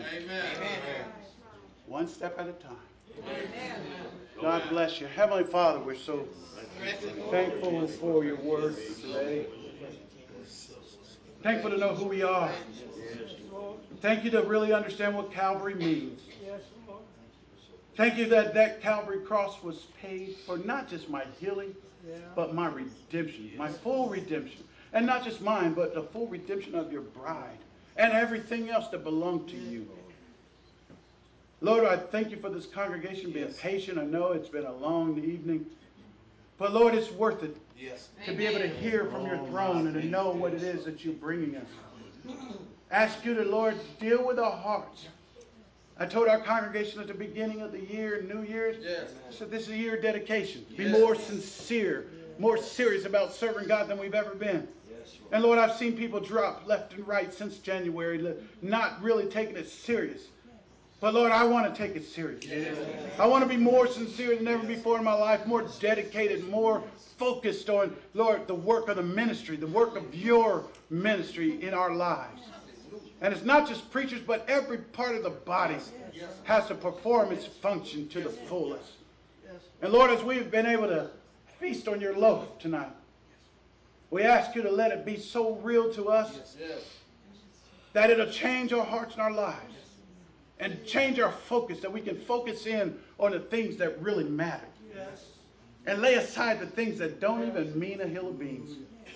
One step at a time. God bless you. Heavenly Father, we're so thankful for your word today. Thankful to know who we are. Thank you to really understand what Calvary means. Yes, Lord. Thank you that that Calvary cross was paid for not just my healing, but my redemption, my full redemption. And not just mine, but the full redemption of your bride and everything else that belonged to you. Lord, I thank you for this congregation being patient. I know it's been a long evening. But Lord, it's worth it to be able to hear from your throne and to know what it is that you're bringing us. Ask you to, Lord, deal with our hearts. I told our congregation at the beginning of the year, New Year's, I said this is a year of dedication. Be more sincere, more serious about serving God than we've ever been. And Lord, I've seen people drop left and right since January, not really taking it serious. But Lord, I want to take it serious. I want to be more sincere than ever before in my life, more dedicated, more focused on, Lord, the work of the ministry, the work of your ministry in our lives. And it's not just preachers, but every part of the body has to perform its function to the fullest. And Lord, as we've been able to feast on your loaf tonight, we ask you to let it be so real to us that it'll change our hearts and our lives and change our focus, that we can focus in on the things that really matter and lay aside the things that don't even mean a hill of beans.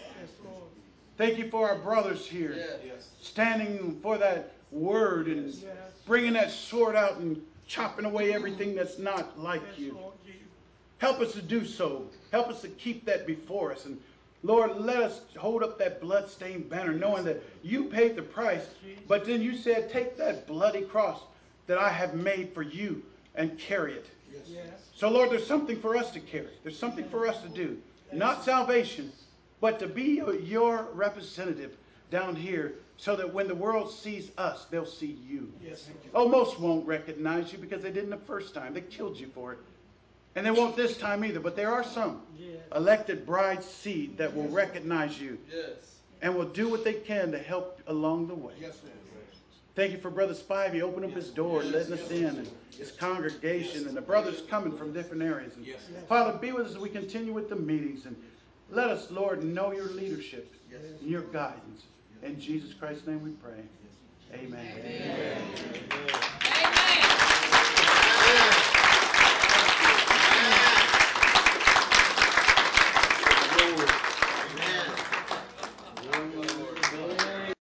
Thank you for our brothers here standing for that word and bringing that sword out and chopping away everything that's not like you. Help us to do so. Help us to keep that before us. And Lord, let us hold up that blood-stained banner knowing that you paid the price, but then you said, take that bloody cross that I have made for you and carry it. So Lord, there's something for us to carry. There's something for us to do. Not salvation, but to be your representative down here so that when the world sees us, they'll see you. Oh, most won't recognize you because they didn't the first time. They killed you for it. And they won't this time either. But there are some elected bride seed that will recognize you and will do what they can to help along the way. Thank you for Brother Spivey opening up his door and letting us in, and his congregation, and the brothers coming from different areas. And Father, be with us as we continue with the meetings, and let us, Lord, know your leadership and your guidance. In Jesus Christ's name we pray. Amen. Amen.